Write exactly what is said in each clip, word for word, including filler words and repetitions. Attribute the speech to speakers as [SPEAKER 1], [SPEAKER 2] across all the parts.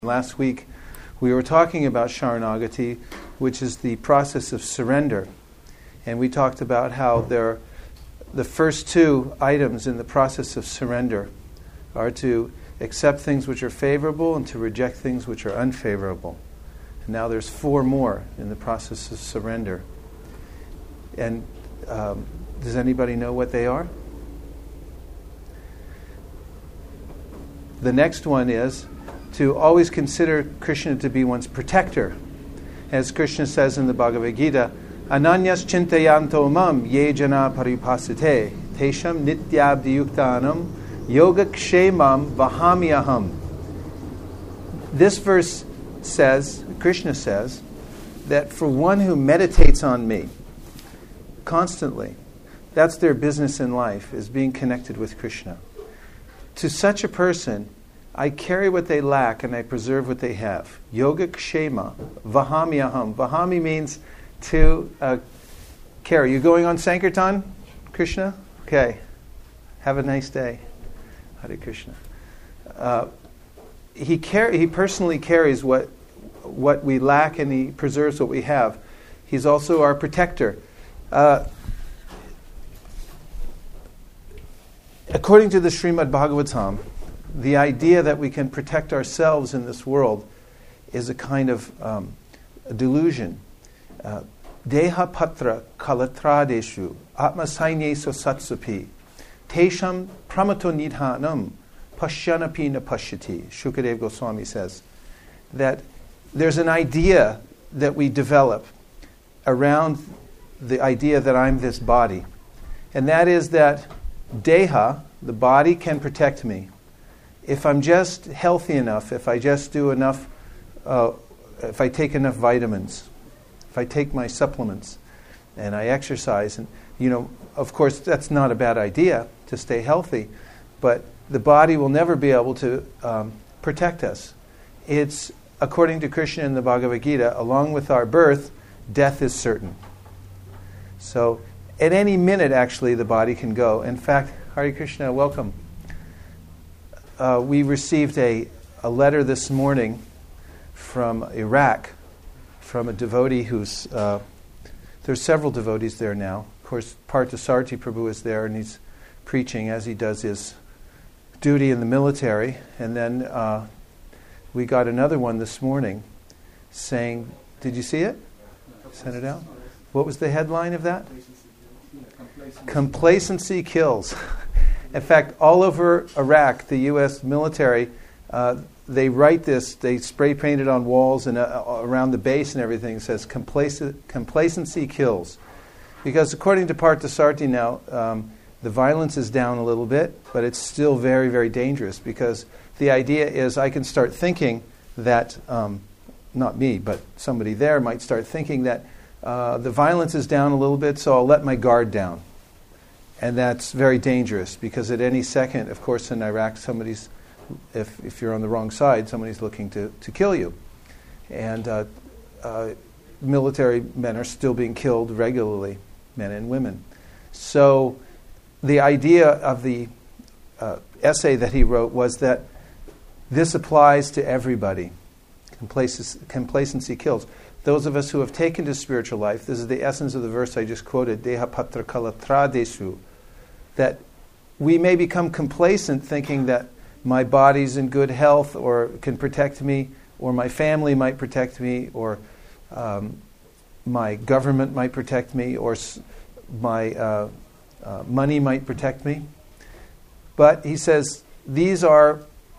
[SPEAKER 1] Last week we were talking about Sharanagati, which is the process of surrender. And we talked about how there, the first two items in the process of surrender are to accept things which are favorable and to reject things which are unfavorable. And now there's four more in the process of surrender. And um, does anybody know what they are? The next one is to always consider Krishna to be one's protector. As Krishna says in the Bhagavad Gita, Ananyas chintayanto mam ye jana paripasite tesham nityabdiyuktanam yogakshemam vahamyaham. This verse says, Krishna says, that for one who meditates on me constantly, that's their business in life, is being connected with Krishna. To such a person, I carry what they lack and I preserve what they have. Yoga kshema, vahamyaham. Vahami means to uh, carry. You going on Sankirtan, Krishna? Okay. Have a nice day. Hare Krishna. Uh, he car- He personally carries what what we lack and he preserves what we have. He's also our protector. Uh, according to the Srimad Bhagavatam, the idea that we can protect ourselves in this world is a kind of um, a delusion. Uh, Deha patra kalatradeshu atmasaineso satsupi tesham pramato nidhanam pashyanapi na pashyati. Shukadev Goswami says that there's an idea that we develop around the idea that I'm this body. And that is that Deha, the body, can protect me. If I'm just healthy enough, if I just do enough, uh, if I take enough vitamins, if I take my supplements, and I exercise, and you know, of course, that's not a bad idea to stay healthy, but the body will never be able to um, protect us. It's, according to Krishna in the Bhagavad Gita, along with our birth, death is certain. So, at any minute, actually, the body can go. In fact, Hare Krishna, welcome. Uh, we received a, a letter this morning from Iraq, from a devotee who's, uh, there's several devotees there now. Of course, Partha Prabhu is there and he's preaching as he does his duty in the military. And then uh, we got another one this morning saying, did you see it? Send it out? What was the headline of that? Complacency, Complacency kills. In fact, all over Iraq, the U S military, uh, they write this, they spray paint it on walls and uh, around the base and everything. It says, Complac- complacency kills. Because according to Partha now, um, the violence is down a little bit, but it's still very, very dangerous because the idea is I can start thinking that, um, not me, but somebody there might start thinking that uh, the violence is down a little bit, so I'll let my guard down. And that's very dangerous because at any second, of course, in Iraq, somebody's, if if you're on the wrong side, somebody's looking to, to kill you. And uh, uh, military men are still being killed regularly, men and women. So the idea of the uh, essay that he wrote was that this applies to everybody. Complacency, complacency kills. Those of us who have taken to spiritual life, this is the essence of the verse I just quoted, Deha patra kalatradesu, that we may become complacent thinking that my body's in good health or can protect me, or my family might protect me, or um, my government might protect me, or s- my uh, uh, money might protect me. But he says, these are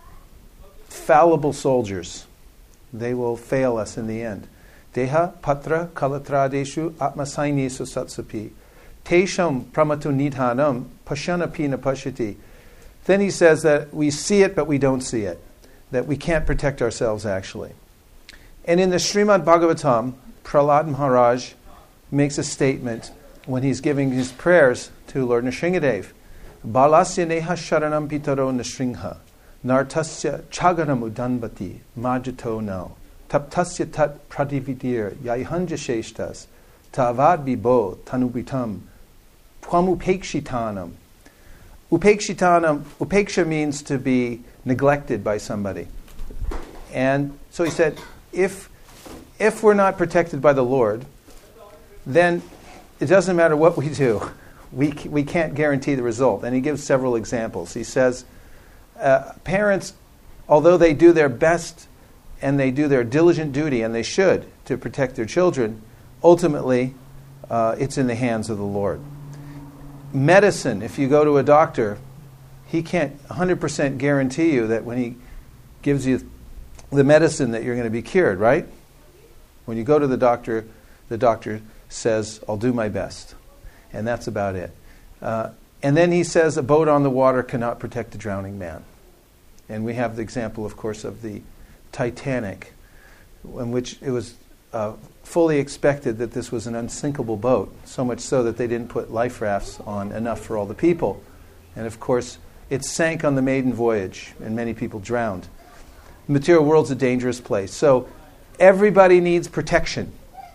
[SPEAKER 1] fallible soldiers. They will fail us in the end. Deha patra kalatradeshu atmasainesu satsapi tesham pramato nidhanam pashyanapi na pashyati. Then he says that we see it but we don't see it, that we can't protect ourselves actually. And in the Srimad Bhagavatam, Prahlad Maharaj makes a statement when he's giving his prayers to Lord Nrsingadev. Balasya neha sharanam pitaro nrsimha nartasya chagaram udanbati majato no taptasya tat pradividir yaihanja sheshtas tavad bibo tanubitam twamupekshitanam. Upekshitanam, upeksha means to be neglected by somebody. And so he said, if if we're not protected by the Lord, then it doesn't matter what we do. We we can't guarantee the result. And he gives several examples. He says, uh, parents, although they do their best and they do their diligent duty, and they should, to protect their children, ultimately uh, it's in the hands of the Lord. Medicine, if you go to a doctor, he can't one hundred percent guarantee you that when he gives you the medicine that you're going to be cured, right? When you go to the doctor, the doctor says, I'll do my best. And that's about it. Uh, and then he says, a boat on the water cannot protect a drowning man. And we have the example, of course, of the Titanic, in which it was uh, fully expected that this was an unsinkable boat, so much so that they didn't put life rafts on enough for all the people. And of course, it sank on the maiden voyage, and many people drowned. The material world's a dangerous place. So everybody needs protection.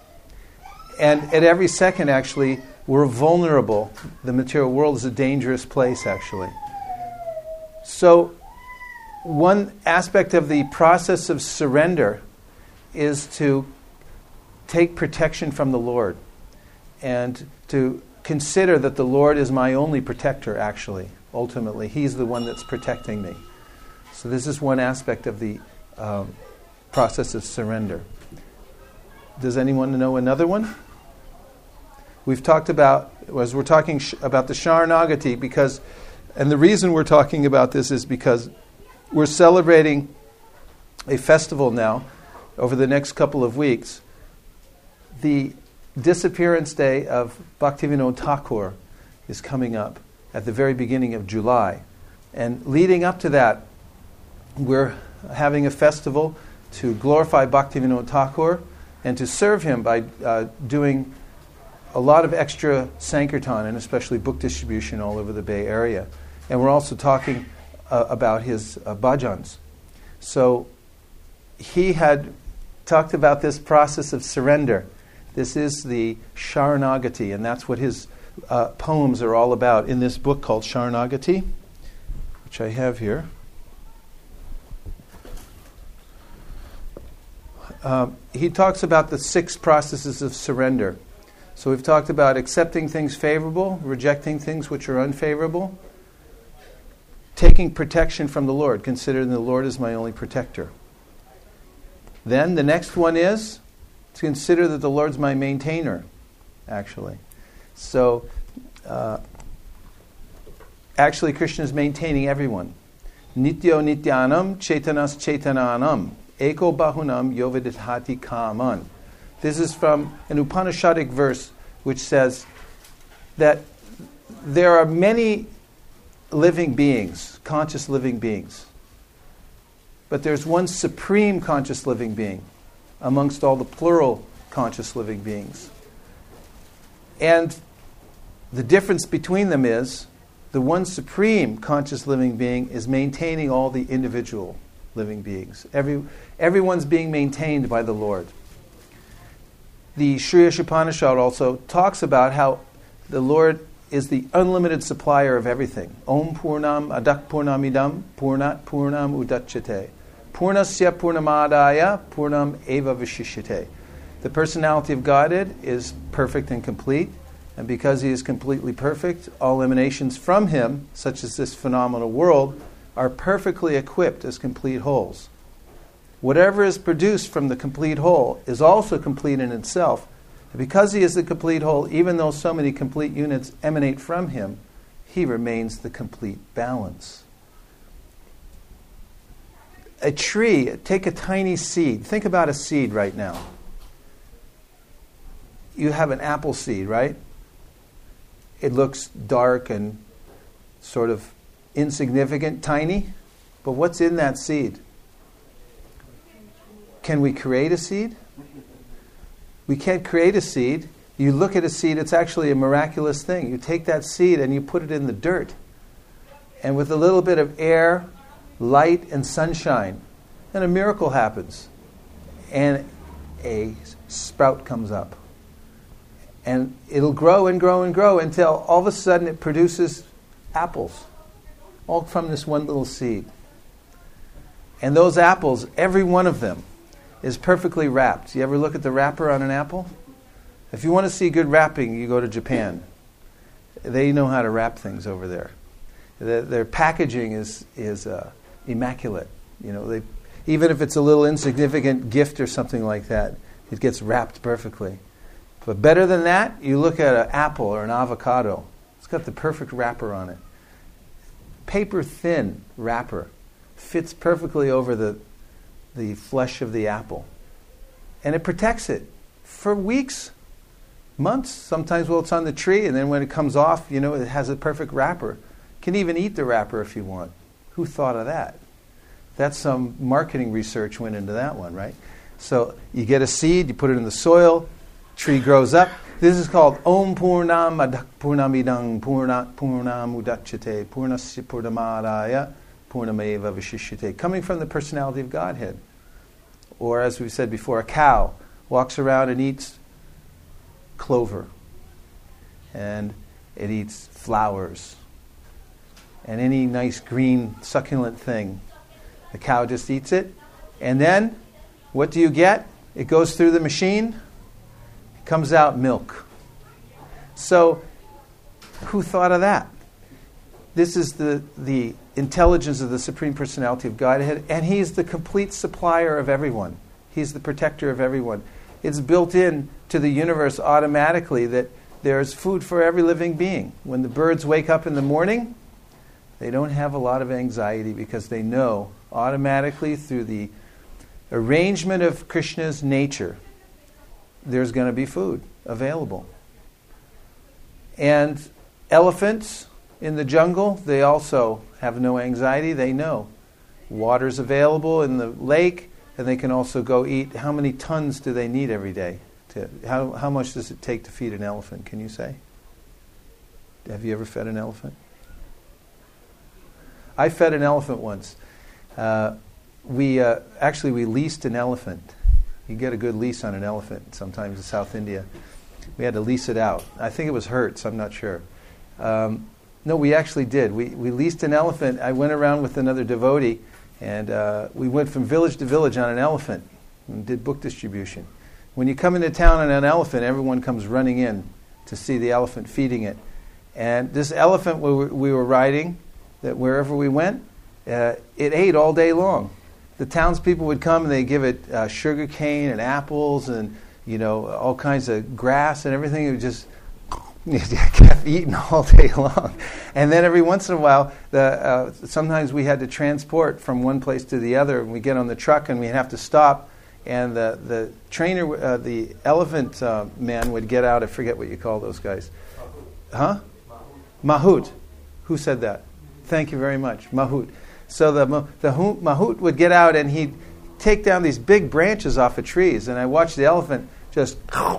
[SPEAKER 1] And at every second, actually, we're vulnerable. The material world is a dangerous place, actually. So one aspect of the process of surrender is to take protection from the Lord and to consider that the Lord is my only protector, actually. Ultimately, He's the one that's protecting me. So this is one aspect of the um, process of surrender. Does anyone know another one? We've talked about, as we're talking sh- about the Sharanagati, because, and the reason we're talking about this is because we're celebrating a festival now over the next couple of weeks. The disappearance day of Bhaktivinoda Thakur is coming up at the very beginning of July. And leading up to that, we're having a festival to glorify Bhaktivinoda Thakur and to serve him by uh, doing a lot of extra Sankirtan and especially book distribution all over the Bay Area. And we're also talking uh, about his uh, bhajans. So he had talked about this process of surrender. This is the Sharanagati, and that's what his uh, poems are all about in this book called Sharanagati, which I have here. Um, he talks about the six processes of surrender. So we've talked about accepting things favorable, rejecting things which are unfavorable, taking protection from the Lord, considering the Lord is my only protector. Then the next one is to consider that the Lord's my maintainer, actually. So uh, actually Krishna is maintaining everyone. Nityo nityanam chaitanas chaitananam eko bahunam yovidithati kaman. This is from an Upanishadic verse which says that there are many living beings, conscious living beings, but there's one supreme conscious living being amongst all the plural conscious living beings. And the difference between them is the one supreme conscious living being is maintaining all the individual living beings. Every, everyone's being maintained by the Lord. The Shriyas Upanishad also talks about how the Lord is the unlimited supplier of everything. Om Purnam Adak Purnamidam Purnat Purnam Udachyate. Purnasya Purnamadaya Purnam Eva Vishishyate. The personality of Godhead is perfect and complete, and because He is completely perfect, all emanations from Him, such as this phenomenal world, are perfectly equipped as complete wholes. Whatever is produced from the complete whole is also complete in itself. And because He is the complete whole, even though so many complete units emanate from Him, He remains the complete balance. A tree, take a tiny seed. Think about a seed right now. You have an apple seed, right? It looks dark and sort of insignificant, tiny. But what's in that seed? Can we create a seed? We can't create a seed. You look at a seed, it's actually a miraculous thing. You take that seed and you put it in the dirt. And with a little bit of air, light, and sunshine, then a miracle happens. And a sprout comes up. And it'll grow and grow and grow until all of a sudden it produces apples. All from this one little seed. And those apples, every one of them, is perfectly wrapped. You ever look at the wrapper on an apple? If you want to see good wrapping, you go to Japan. They know how to wrap things over there. Their, their packaging is is uh, immaculate. You know, they even if it's a little insignificant gift or something like that, it gets wrapped perfectly. But better than that, you look at an apple or an avocado. It's got the perfect wrapper on it. Paper thin wrapper fits perfectly over the the flesh of the apple. And it protects it for weeks, months. Sometimes, well, it's on the tree, and then when it comes off, you know, it has a perfect wrapper. You can even eat the wrapper if you want. Who thought of that? That's some marketing research went into that one, right? So you get a seed, you put it in the soil, tree grows up. This is called Om Purnam Adak Purnamidang Purna Purnam Udachyate Purnasya Purnamadaya Purnameva Vishishyate, coming from the personality of Godhead. Or as we said before, a cow walks around and eats clover, and it eats flowers, and any nice green succulent thing. The cow just eats it, and then what do you get? It goes through the machine, it comes out milk. So who thought of that? This is the, the intelligence of the Supreme Personality of Godhead, and He's the complete supplier of everyone. He's the protector of everyone. It's built in to the universe automatically that there's food for every living being. When the birds wake up in the morning, they don't have a lot of anxiety because they know automatically through the arrangement of Krishna's nature, there's going to be food available. And elephants in the jungle, they also have no anxiety. They know water's available in the lake, and they can also go eat. How many tons do they need every day? To, how, how much does it take to feed an elephant, can you say? Have you ever fed an elephant? I fed an elephant once. Uh, we uh, actually, we leased an elephant. You get a good lease on an elephant sometimes in South India. We had to lease it out. I think it was Hertz, I'm not sure. Um, no, we actually did. We, we leased an elephant. I went around with another devotee, and uh, we went from village to village on an elephant and did book distribution. When you come into town on an elephant, everyone comes running in to see the elephant feeding it. And this elephant we were, we were riding, that wherever we went, uh, it ate all day long. The townspeople would come and they give it uh, sugar cane and apples and, you know, all kinds of grass and everything. It would just kept eating all day long. And then every once in a while, the, uh, sometimes we had to transport from one place to the other. And we get on the truck and we'd have to stop. And the, the trainer, uh, the elephant uh, man would get out. I forget what you call those guys. Huh? Mahout. Who said that? Thank you very much. Mahout. So the, the Mahout would get out and he'd take down these big branches off of trees. And I watched the elephant just,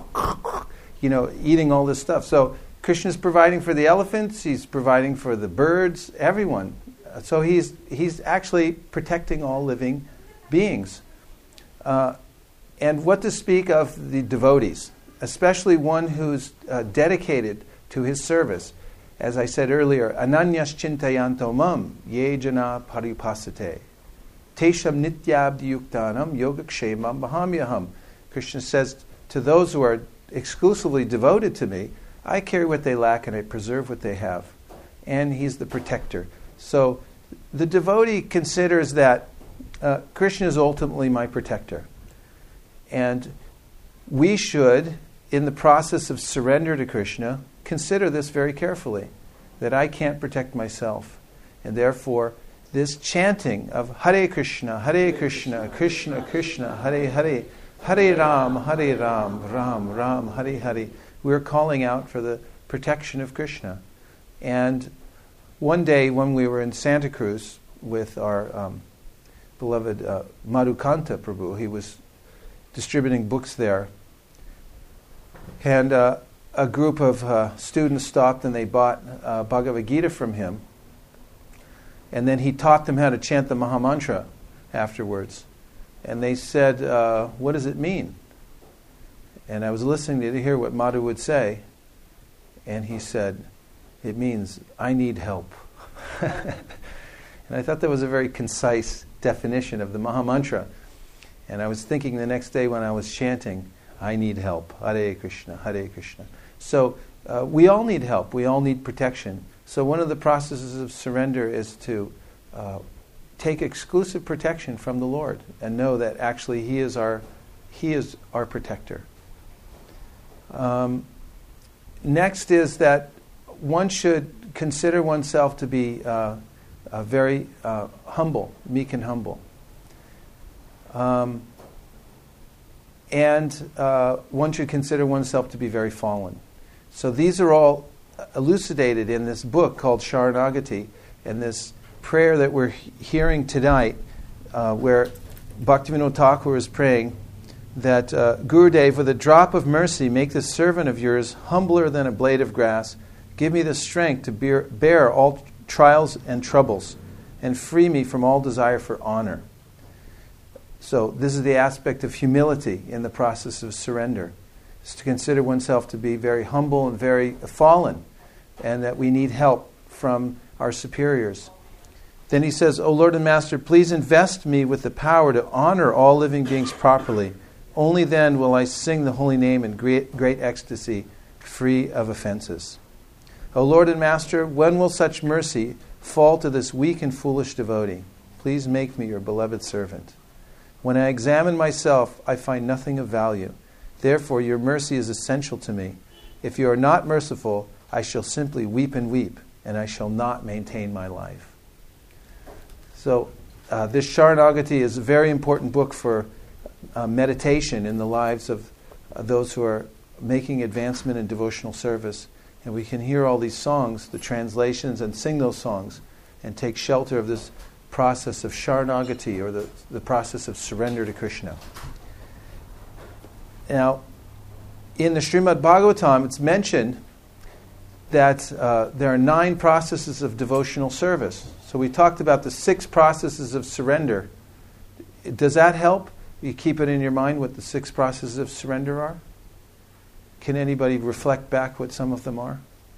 [SPEAKER 1] you know, eating all this stuff. So Krishna's providing for the elephants. He's providing for the birds, everyone. So he's he's actually protecting all living beings. Uh, and what to speak of the devotees, especially one who's uh, dedicated to his service. As I said earlier, ananyas chintayanto mam ye jana paripasate tesham nityabdi yuktanam yogakshemam bahamyaham. Krishna says, to those who are exclusively devoted to me, I carry what they lack and I preserve what they have. And he's the protector. So the devotee considers that uh, Krishna is ultimately my protector. And we should, in the process of surrender to Krishna, consider this very carefully, that I can't protect myself. And therefore, this chanting of Hare Krishna, Hare Krishna, Krishna Krishna, Hare Hare, Hare Ram, Hare Ram, Ram Ram, Hare Hare, we're calling out for the protection of Krishna. And one day when we were in Santa Cruz with our um, beloved uh, Madhukanta Prabhu, he was distributing books there, and uh, a group of uh, students stopped and they bought uh, Bhagavad Gita from him, and then he taught them how to chant the Mahamantra afterwards. And they said, uh, what does it mean? And I was listening to hear what Madhu would say, and he said, it means, I need help. And I thought that was a very concise definition of the Maha Mantra. And I was thinking the next day when I was chanting, I need help. Hare Krishna, Hare Krishna. So uh, we all need help. We all need protection. So one of the processes of surrender is to uh, take exclusive protection from the Lord and know that actually He is our, He is our protector. Um, next is that one should consider oneself to be uh, uh, very uh, humble, meek and humble. Um, and uh, one should consider oneself to be very fallen. So these are all elucidated in this book called Sharanagati, and this prayer that we're he- hearing tonight, uh, where Bhaktivinoda Thakur is praying that uh, Gurudev, with a drop of mercy, make this servant of yours humbler than a blade of grass. Give me the strength to bear, bear all trials and troubles, and free me from all desire for honor. So this is the aspect of humility in the process of surrender. It's to consider oneself to be very humble and very fallen, and that we need help from our superiors. Then he says, O Lord and Master, please invest me with the power to honor all living beings properly. Only then will I sing the holy name in great, great ecstasy, free of offenses. O Lord and Master, when will such mercy fall to this weak and foolish devotee? Please make me your beloved servant. When I examine myself, I find nothing of value. Therefore, your mercy is essential to me. If you are not merciful, I shall simply weep and weep, and I shall not maintain my life. So, uh, this Sharanagati is a very important book for uh, meditation in the lives of uh, those who are making advancement in devotional service. And we can hear all these songs, the translations, and sing those songs, and take shelter of this process of Sharanagati, or the, the process of surrender to Krishna. Now, in the Srimad Bhagavatam, it's mentioned that uh, there are nine processes of devotional service. So we talked about the six processes of surrender. Does that help? You keep it in your mind what the six processes of surrender are? Can anybody reflect back what some of them are?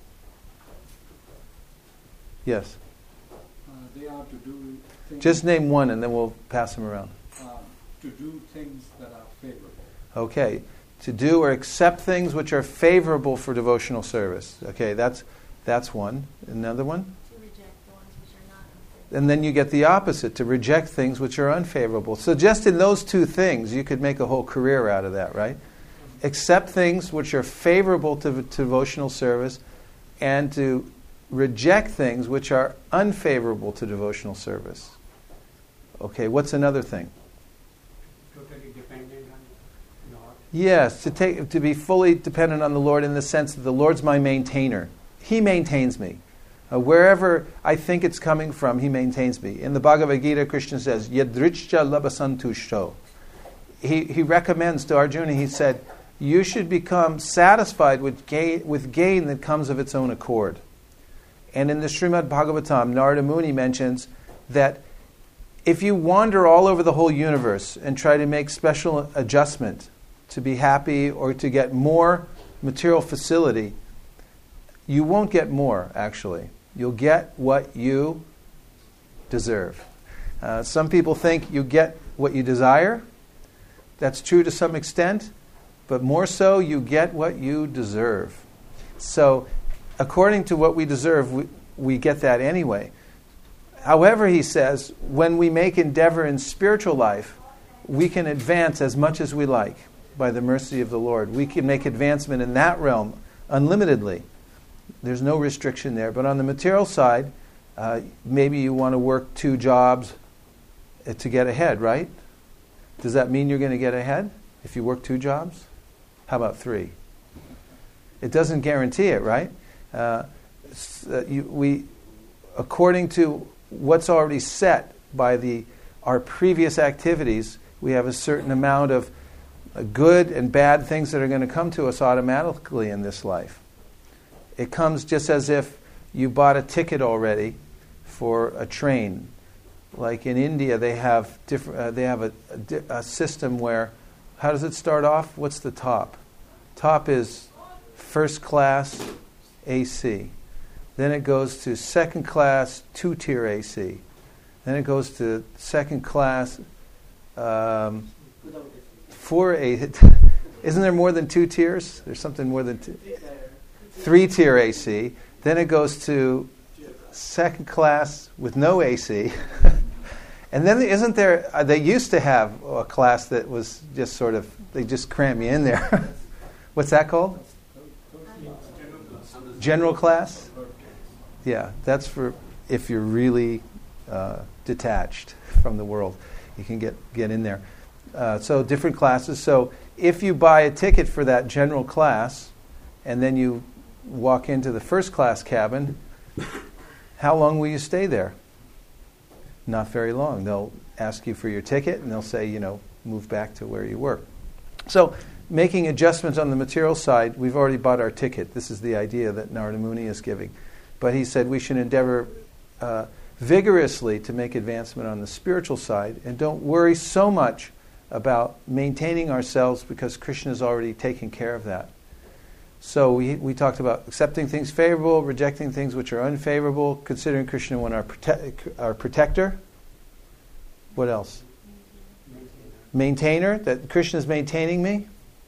[SPEAKER 1] Yes.
[SPEAKER 2] Uh, they are to do things.
[SPEAKER 1] Just name one and then we'll pass them around.
[SPEAKER 2] Uh, to do things that are favorable.
[SPEAKER 1] Okay. To do or accept things which are favorable for devotional service. Okay, that's that's one. Another one?
[SPEAKER 3] To reject the ones which are not unfavorable.
[SPEAKER 1] And then you get the opposite, to reject things which are unfavorable. So just in those two things, you could make a whole career out of that, right? Accept things which are favorable to, to devotional service, and to reject things which are unfavorable to devotional service. Okay, what's another thing?
[SPEAKER 2] Totally dependent on God.
[SPEAKER 1] Yes, to take to be fully dependent on the Lord in the sense that the Lord's my maintainer. He maintains me. Uh, wherever I think it's coming from, He maintains me. In the Bhagavad Gita, Krishna says, Yadrichcha labasantushto. He, he recommends to Arjuna, he said, you should become satisfied with gain, with gain that comes of its own accord. And in the Srimad Bhagavatam, Narada Muni mentions that if you wander all over the whole universe and try to make special adjustment to be happy or to get more material facility, you won't get more, actually. You'll get what you deserve. Uh, some people think you get what you desire. That's true to some extent. But more so, you get what you deserve. So, according to what we deserve, we, we get that anyway. However, he says, when we make endeavor in spiritual life, we can advance as much as we like by the mercy of the Lord. We can make advancement in that realm unlimitedly. There's no restriction there. But on the material side, uh, maybe you want to work two jobs to get ahead, right? Does that mean you're going to get ahead if you work two jobs? How about three? It doesn't guarantee it, right? Uh, uh, you, we, according to what's already set by the our previous activities, we have a certain amount of uh, good and bad things that are going to come to us automatically in this life. It comes just as if you bought a ticket already for a train. Like in India, they have different. Uh, they have a, a, a system where, how does it start off? What's the top? Top is first class A C. Then it goes to second class two-tier A C. Then it goes to second class, um, four A. Isn't there more than two tiers? There's something more than two. Three tier A C. Then it goes to second class with no A C. And then isn't there, uh, they used to have a class that was just sort of, they just cram you in there. What's that called? General class? Yeah, that's for if you're really uh, detached from the world. You can get, get in there. Uh, so different classes. So if you buy a ticket for that general class and then you walk into the first class cabin, how long will you stay there? Not very long. They'll ask you for your ticket and they'll say, you know, move back to where you were. So making adjustments on the material side, we've already bought our ticket. This is the idea that Narada Muni is giving. But he said we should endeavor uh, vigorously to make advancement on the spiritual side and don't worry so much about maintaining ourselves because Krishna is already taking care of that. So we we talked about accepting things favorable, rejecting things which are unfavorable, considering Krishna one our, prote- our protector. What else? Maintainer, that Krishna is maintaining me.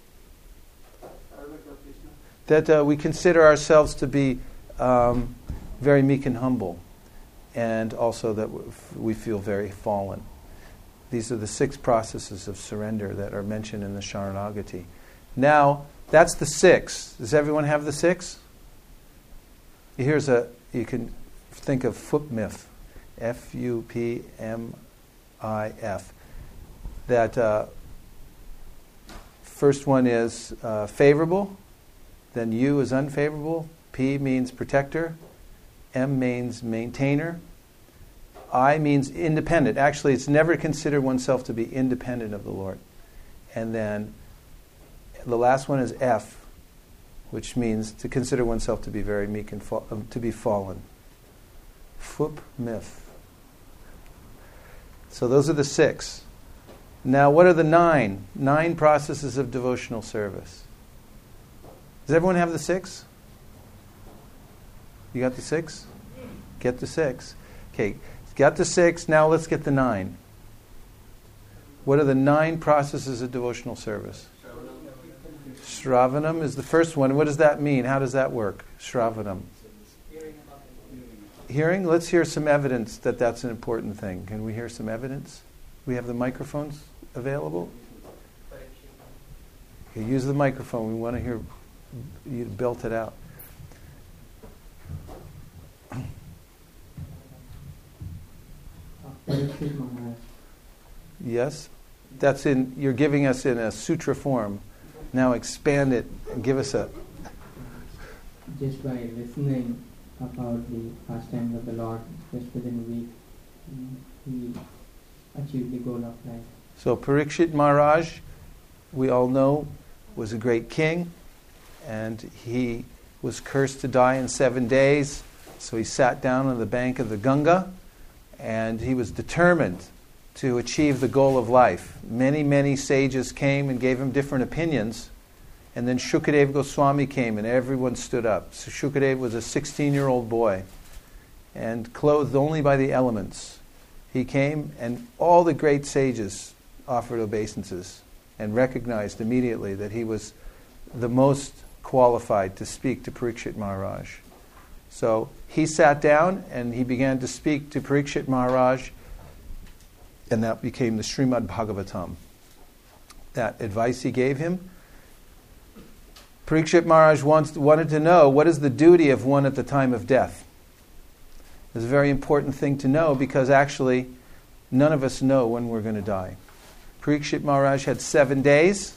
[SPEAKER 1] That uh, we consider ourselves to be um, very meek and humble, and also that we feel very fallen. These are the six processes of surrender that are mentioned in the Sharanagati. Now, that's the six. Does everyone have the six? Here's a, you can think of Fupmif, F U P M I F. That uh, first one is uh, favorable, then U is unfavorable, P means protector, M means maintainer, I means independent. Actually, it's never considered oneself to be independent of the Lord. And then the last one is F, which means to consider oneself to be very meek and fa- uh, to be fallen. Fup mif. So those are the six. Now, what are the nine? Nine processes of devotional service. Does everyone have the six? You got the six? Get the six. Okay, got the six. Now let's get the nine. What are the nine processes of devotional service? Shravanam is the first one. What does that mean? How does that work? Shravanam. Hearing? Let's hear some evidence that that's an important thing. Can we hear some evidence? We have the microphones available? Okay, use the microphone. We want to hear you belt it out. Yes? That's in, you're giving us in a sutra form. Now expand it and give us a...
[SPEAKER 4] Just by listening about the pastimes of the Lord, just within a week, he achieved the goal of life.
[SPEAKER 1] So Parikshit Maharaj, we all know, was a great king, and he was cursed to die in seven days. So he sat down on the bank of the Ganga, and he was determined to achieve the goal of life. Many, many sages came and gave him different opinions. And then Shukadeva Goswami came and everyone stood up. So Shukadeva was a sixteen-year-old boy and clothed only by the elements. He came and all the great sages offered obeisances and recognized immediately that he was the most qualified to speak to Parikshit Maharaj. So he sat down and he began to speak to Parikshit Maharaj, and that became the Srimad Bhagavatam. That advice he gave him. Parikshit Maharaj wants, wanted to know what is the duty of one at the time of death. It's a very important thing to know because actually none of us know when we're going to die. Parikshit Maharaj had seven days.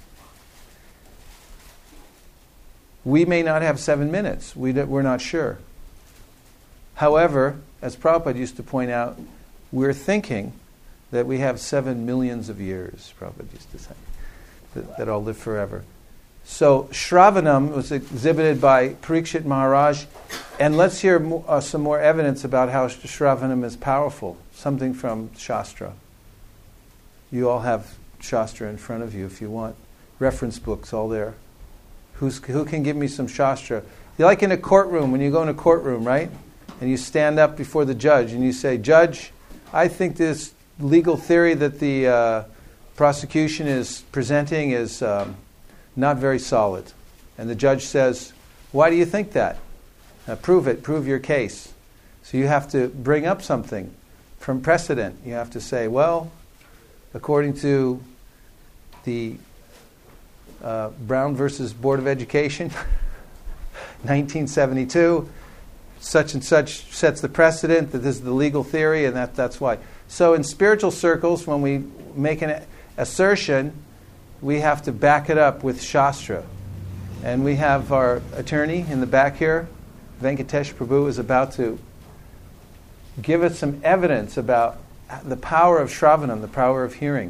[SPEAKER 1] We may not have seven minutes. We d- we're not sure. However, as Prabhupada used to point out, we're thinking that we have seven millions of years, Prabhupada used to say, that, that all live forever. So Shravanam was exhibited by Parikshit Maharaj, and let's hear mo- uh, some more evidence about how Shravanam is powerful, something from Shastra. You all have Shastra in front of you if you want. Reference books all there. Who's, who can give me some Shastra? You're like in a courtroom, when you go in a courtroom, right? And you stand up before the judge and you say, Judge, I think this legal theory that the uh, prosecution is presenting is um, not very solid. And the judge says, why do you think that? Uh, prove it, prove your case. So you have to bring up something from precedent. You have to say, well, according to the uh, Brown versus Board of Education, nineteen seventy-two, such and such sets the precedent that this is the legal theory, and that, that's why. So in spiritual circles, when we make an assertion, we have to back it up with Shastra. And we have our attorney in the back here, Venkatesh Prabhu, is about to give us some evidence about the power of Shravanam, the power of hearing.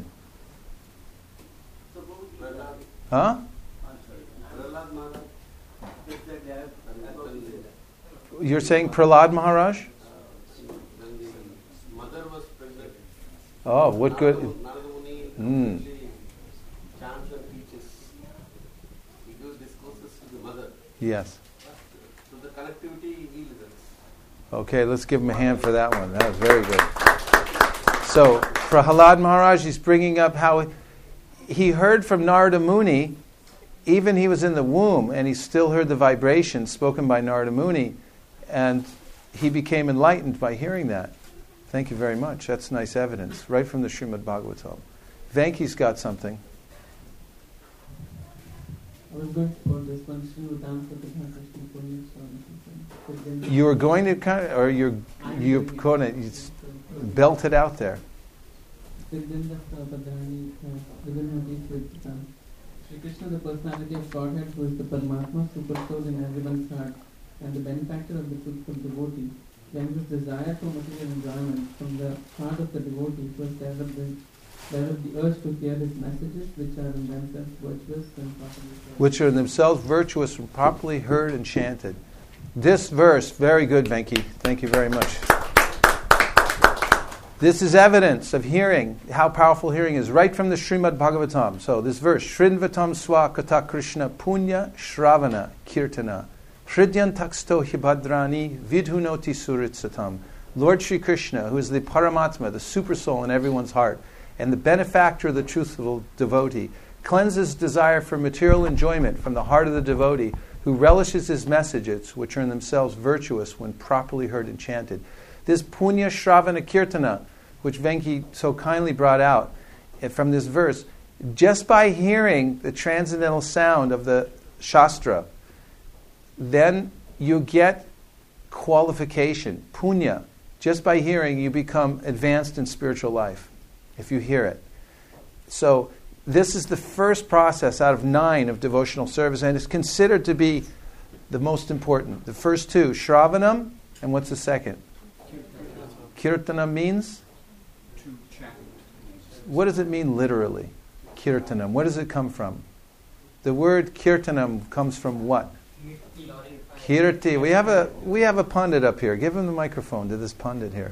[SPEAKER 1] Huh? You're saying Prahlad Maharaj? Oh, what good? Mm. Yes.
[SPEAKER 5] So the connectivity he listens.
[SPEAKER 1] Okay, let's give him a hand for that one. That was very good. So, Prahlad Maharaj, he's bringing up how he heard from Narada Muni, even he was in the womb, and he still heard the vibrations spoken by Narada Muni, and he became enlightened by hearing that. Thank you very much. That's nice evidence, right from the Srimad Bhagavatam. Venki's got something.
[SPEAKER 4] I was going for this one, Srivatam Sattva.
[SPEAKER 1] You were going to kind of, or you're you're going to you belt it out there.
[SPEAKER 4] Within the Padrani, within Sri Krishna, the personality of Godhead, who is the Paramatma, supersoul in everyone's heart, and the benefactor of the truthful devotee. When this desire for material enjoyment from the heart of the devotee was developed, developed the urge to hear his messages, which are in themselves virtuous and properly heard.
[SPEAKER 1] Which are in themselves virtuous and properly heard and chanted. This verse, very good, Venki. Thank you very much. This is evidence of hearing, how powerful hearing is, right from the Srimad Bhagavatam. So this verse, Shrinvatam swa kata Krishna punya shravana kirtana hridyan taksto hibhadrani vidhunoti suritsatam. Lord Sri Krishna, who is the Paramatma, the supersoul in everyone's heart, and the benefactor of the truthful devotee, cleanses desire for material enjoyment from the heart of the devotee, who relishes his messages, which are in themselves virtuous when properly heard and chanted. This punya shravana kirtana, which Venki so kindly brought out from this verse, just by hearing the transcendental sound of the Shastra, then you get qualification, punya. Just by hearing, you become advanced in spiritual life, if you hear it. So this is the first process out of nine of devotional service, and it's considered to be the most important. The first two, Shravanam, and what's the second? Kirtana means?
[SPEAKER 2] To chant.
[SPEAKER 1] What does it mean literally? Kirtanam. Where does it come from? The word kirtanam comes from what? Kirti. We have a we have a pundit up here. Give him the microphone to this pundit here.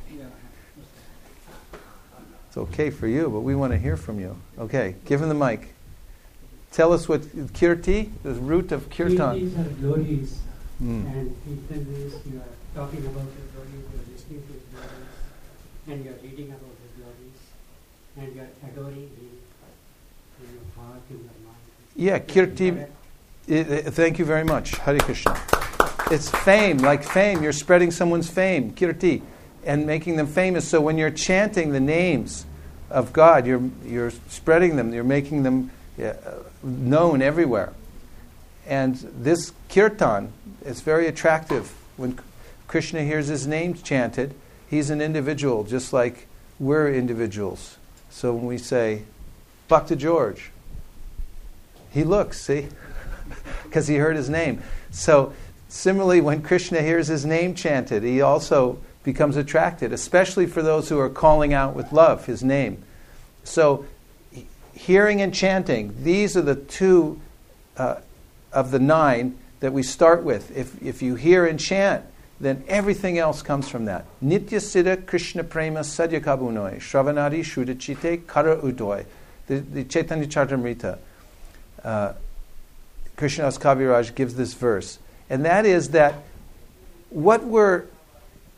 [SPEAKER 1] It's okay for you, but we want to hear from you. Okay, give him the mic. Tell us what kirti, the root of kirtan.
[SPEAKER 6] These are glories,
[SPEAKER 1] Mm.
[SPEAKER 6] and in different ways you are talking about the glories, you are listening to the glories, and you are reading about the glories, and you are adoring him in your heart, in your mind.
[SPEAKER 1] Yeah, kirti. I- I- thank you very much. Hare Krishna. It's fame, like fame. You're spreading someone's fame, kirti, and making them famous. So when you're chanting the names of God, you're you're spreading them. You're making them uh, known everywhere. And this kirtan is very attractive. When Krishna hears his name chanted, he's an individual, just like we're individuals. So when we say, Bhakta George, he looks, see? Because he heard his name. So similarly, when Krishna hears his name chanted, he also becomes attracted, especially for those who are calling out with love his name. So he- hearing and chanting, these are the two uh, of the nine that we start with. If if you hear and chant, then everything else comes from that. Nitya Siddha Krishna Prema Sadhya Kabunoi Shravanadi Shudachite Kara Udoy. The, the Chaitanya Charitamrita. Uh, Krishnadas Kaviraj gives this verse. And that is that what we're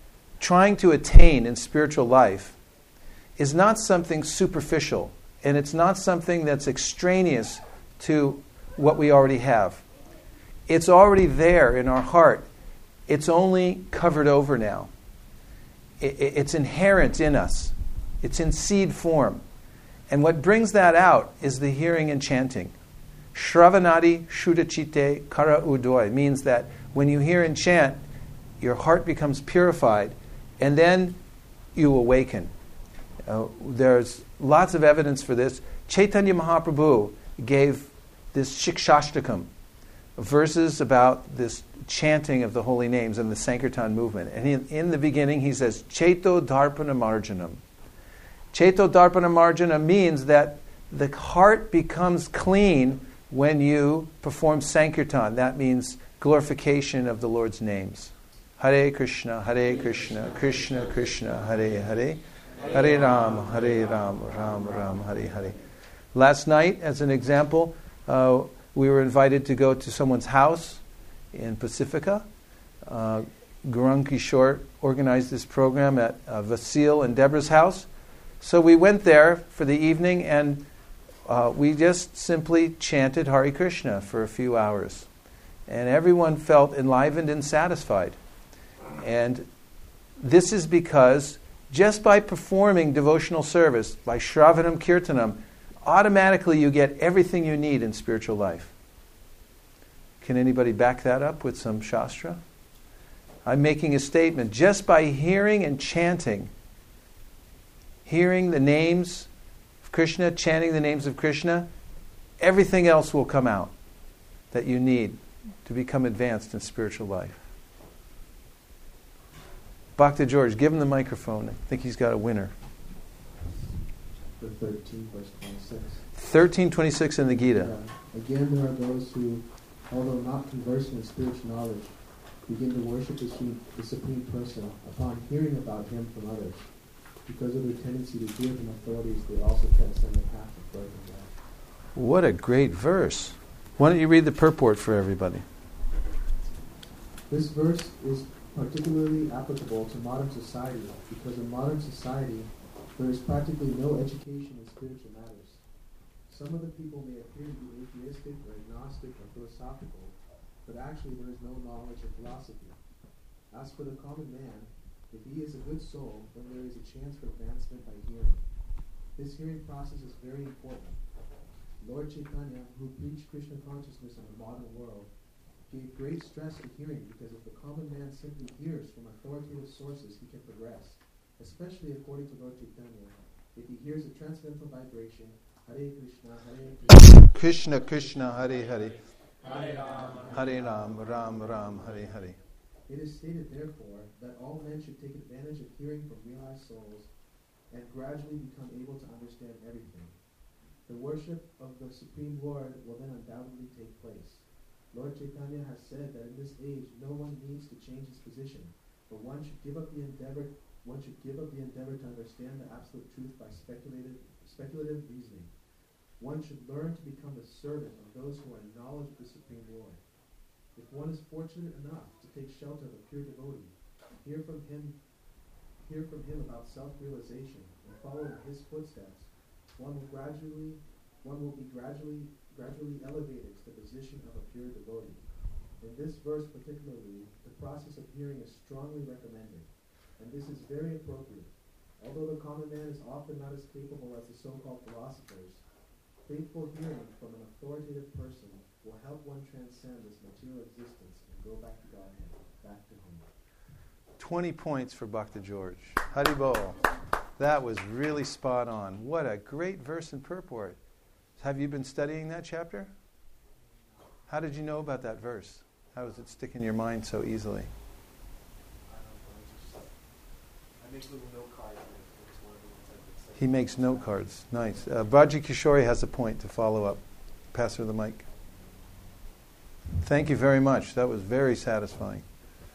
[SPEAKER 1] trying to attain in spiritual life is not something superficial, and it's not something that's extraneous to what we already have. It's already there in our heart. It's only covered over now. It's inherent in us. It's in seed form. And what brings that out is the hearing and chanting. Shravanadi Shuddhachite Kara Udoy means that when you hear and chant, your heart becomes purified, and then you awaken. Uh, there's lots of evidence for this. Chaitanya Mahaprabhu gave this Shikshashtakam, verses about this chanting of the holy names and the Sankirtan movement. And in, in the beginning he says, Chaito Darpana Marjanam. Chaito Darpana Marjana means that the heart becomes clean when you perform Sankirtan. That means glorification of the Lord's names. Hare Krishna, Hare Krishna, Krishna Krishna, Hare Hare, Hare Ram, Hare Ram, Ram Ram, Hare Hare. Last night, as an example, uh, we were invited to go to someone's house in Pacifica. Uh, Gaurang Kishore organized this program at uh, Vasil and Deborah's house. So we went there for the evening, and uh, we just simply chanted Hare Krishna for a few hours. And everyone felt enlivened and satisfied. And this is because just by performing devotional service, by Shravanam Kirtanam, automatically you get everything you need in spiritual life. Can anybody back that up with some Shastra? I'm making a statement. Just by hearing and chanting, hearing the names of Krishna, chanting the names of Krishna, everything else will come out that you need to become advanced in spiritual life. Bhakta George, give him the microphone. I think he's got a winner.
[SPEAKER 7] thirteen, verse twenty-six.
[SPEAKER 1] thirteen twenty-six in the Gita.
[SPEAKER 7] Yeah. Again, there are those who, although not conversant in spiritual knowledge, begin to worship the supreme, the supreme person upon hearing about him from others. Because of their tendency to give him authorities, they also transcend the path of birth and death.
[SPEAKER 1] What a great verse. Why don't you read the purport for everybody?
[SPEAKER 7] This verse is particularly applicable to modern society because in modern society there is practically no education in spiritual matters. Some of the people may appear to be atheistic or agnostic or philosophical, but actually there is no knowledge of philosophy. As for the common man, if he is a good soul, then there is a chance for advancement by hearing. This hearing process is very important. Lord Chaitanya, who preached Krishna consciousness in the modern world, gave great stress to hearing because if the common man simply hears from authoritative sources, he can progress, especially according to Lord Chaitanya. If he hears a transcendental vibration, Hare Krishna, Hare Krishna,
[SPEAKER 1] Krishna Krishna, Hare Hare, Hare Ram, Hare Ram, Ram Ram, Hare Hare.
[SPEAKER 7] It is stated, therefore, that all men should take advantage of hearing from realized souls and gradually become able to understand everything. The worship of the Supreme Lord will then undoubtedly take place. Lord Chaitanya has said that in this age no one needs to change his position, but one should give up the endeavor one should give up the endeavor to understand the absolute truth by speculative speculative reasoning. One should learn to become the servant of those who are in knowledge of the Supreme Lord. If one is fortunate enough to take shelter of a pure devotee, hear from him hear from him about self-realization and follow in his footsteps, one will gradually one will be gradually gradually elevated to the position of a pure devotee. In this verse particularly, the process of hearing is strongly recommended, and this is very appropriate. Although the common man is often not as capable as the so-called philosophers, faithful hearing from an authoritative person will help one transcend this material existence and go back to Godhead, back to home.
[SPEAKER 1] twenty points for Bhakta George. Haribol. That was really spot on. What a great verse and purport. Have you been studying that chapter? How did you know about that verse? How does it stick in your mind so easily?
[SPEAKER 5] I make little note cards. It's one of the ones I would say.
[SPEAKER 1] He makes note cards. Nice. Uh, Braji Kishore has a point to follow up. Pass her the mic. Thank you very much. That was very satisfying.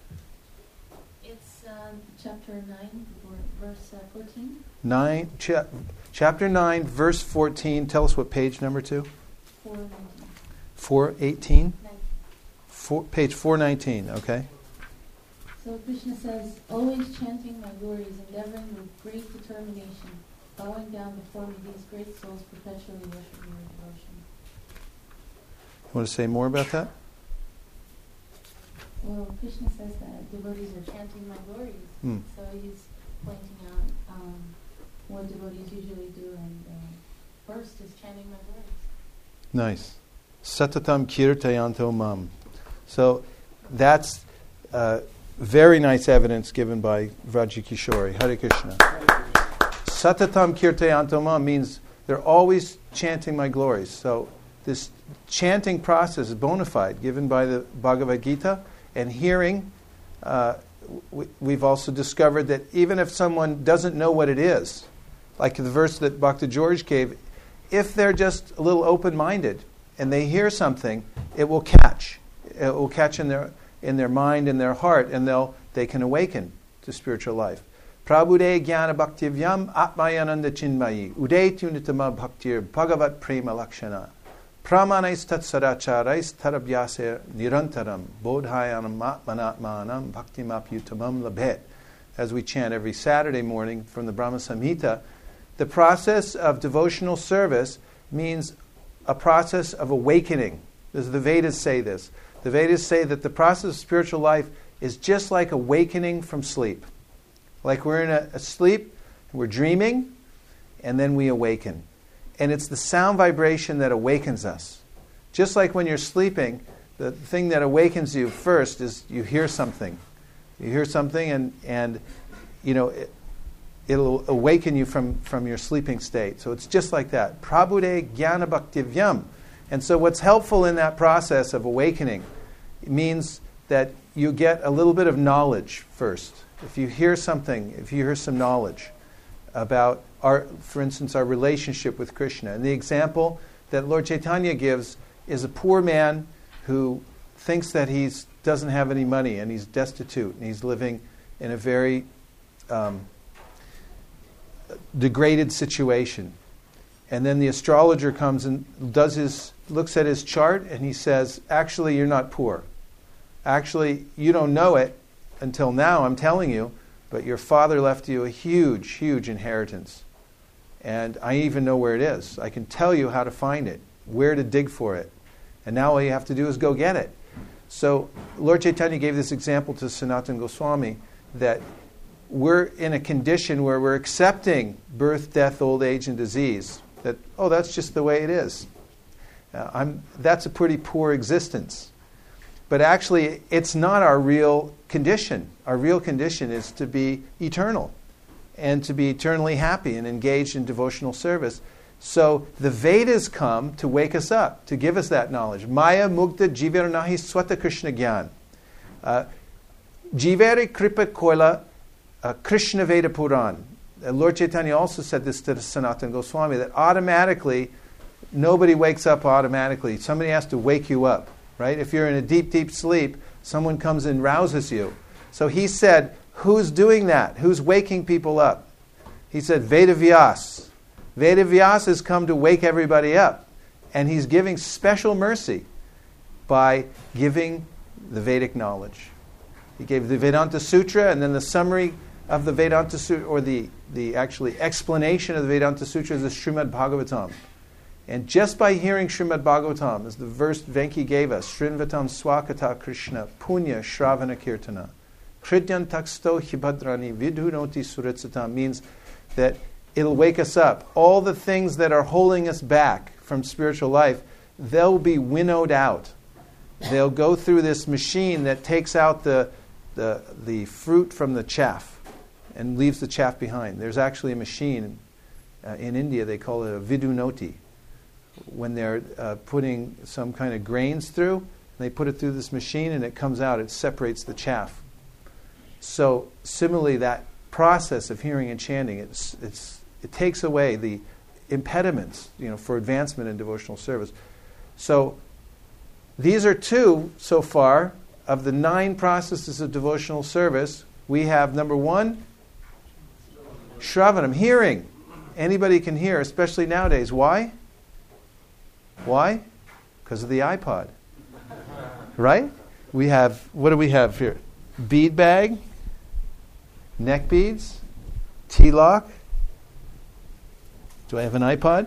[SPEAKER 3] It's um, chapter nine, verse uh, fourteen.
[SPEAKER 1] Nine, cha- chapter nine, verse fourteen. Tell us what page number two?
[SPEAKER 3] four nineteen.
[SPEAKER 1] four eighteen?
[SPEAKER 3] nineteen.
[SPEAKER 1] Four, page four nineteen, okay.
[SPEAKER 3] So Krishna says, always chanting my glories, endeavoring with great determination, bowing down before me, these great souls perpetually worship me with devotion.
[SPEAKER 1] You want to say more about that?
[SPEAKER 3] Well, Krishna says that devotees are chanting my glories.
[SPEAKER 1] Hmm.
[SPEAKER 3] So he's pointing out um, what devotees usually do, and uh, first is chanting my glories.
[SPEAKER 1] Nice. Satatam kirtayanto mam. So that's uh, very nice evidence given by Vrajikishori. Hare Krishna. Satatam kirtayanto mam means they're always chanting my glories. So this chanting process is bona fide, given by the Bhagavad Gita, and hearing. Uh, we, we've also discovered that even if someone doesn't know what it is, like the verse that Bhakta George gave, if they're just a little open-minded and they hear something, it will catch. It will catch in their in their mind and their heart, and they'll they can awaken to spiritual life. Prabhude jnana bhaktivyam atmayananda chinmayi udet unitama bhaktir bhagavat prema lakshana pramanais tatsaracharais tarabhyase nirantaram bodhayanam atmanatmanam bhaktimapyutamam labhet. As we chant every Saturday morning from the Brahma Samhita, the process of devotional service means a process of awakening. As the Vedas say this. The Vedas say that the process of spiritual life is just like awakening from sleep. Like we're in a, a sleep, we're dreaming, and then we awaken. And it's the sound vibration that awakens us. Just like when you're sleeping, the thing that awakens you first is you hear something. You hear something and, and you know, it, it'll awaken you from, from your sleeping state. So it's just like that. Prabhude jnana bhaktivyam. And so what's helpful in that process of awakening means that you get a little bit of knowledge first. If you hear something, if you hear some knowledge about, our, for instance, our relationship with Krishna. And the example that Lord Chaitanya gives is a poor man who thinks that he doesn't have any money and he's destitute and he's living in a very um, degraded situation. And then the astrologer comes and does his, looks at his chart and he says, actually, you're not poor. Actually, you don't know it until now, I'm telling you, but your father left you a huge, huge inheritance. And I even know where it is. I can tell you how to find it, where to dig for it. And now all you have to do is go get it. So Lord Chaitanya gave this example to Sanatana Goswami that we're in a condition where we're accepting birth, death, old age, and disease. That, oh, that's just the way it is. Uh, I'm, that's a pretty poor existence. But actually, it's not our real condition. Our real condition is to be eternal and to be eternally happy and engaged in devotional service. So the Vedas come to wake us up, to give us that knowledge. Maya mugda jiver nahi swata Krishna gyan. Jivere kripa koila Krishna Veda Puran. Uh, Lord Chaitanya also said this to Sanatana Goswami, that automatically, nobody wakes up automatically. Somebody has to wake you up, right? If you're in a deep, deep sleep, someone comes and rouses you. So he said, who's doing that? Who's waking people up? He said, Veda Vyas. Veda Vyas has come to wake everybody up. And he's giving special mercy by giving the Vedic knowledge. He gave the Vedanta Sutra, and then the summary of the Vedanta Sutra, or the, the actually explanation of the Vedanta Sutra, is the Srimad Bhagavatam. And just by hearing Srimad Bhagavatam, as the verse Venki gave us, Srinvatam Swakata Krishna Punya Shravana Kirtana Kridyan Taksto Hibhadrani Vidhunoti Suritsatam, means that it'll wake us up. All the things that are holding us back from spiritual life, they'll be winnowed out. They'll go through this machine that takes out the, the, the fruit from the chaff and leaves the chaff behind. There's actually a machine uh, in India, they call it a vidunoti. When they're uh, putting some kind of grains through, they put it through this machine and it comes out, it separates the chaff. So similarly, that process of hearing and chanting, it's, it's, it takes away the impediments, you know, for advancement in devotional service. So these are two, so far, of the nine processes of devotional service. We have, number one, Shravanam, hearing. Anybody can hear, especially nowadays. Why? Why? Because of the iPod. Right? We have, what do we have here? bead bag, neck beads, T-lock. Do I have an iPod?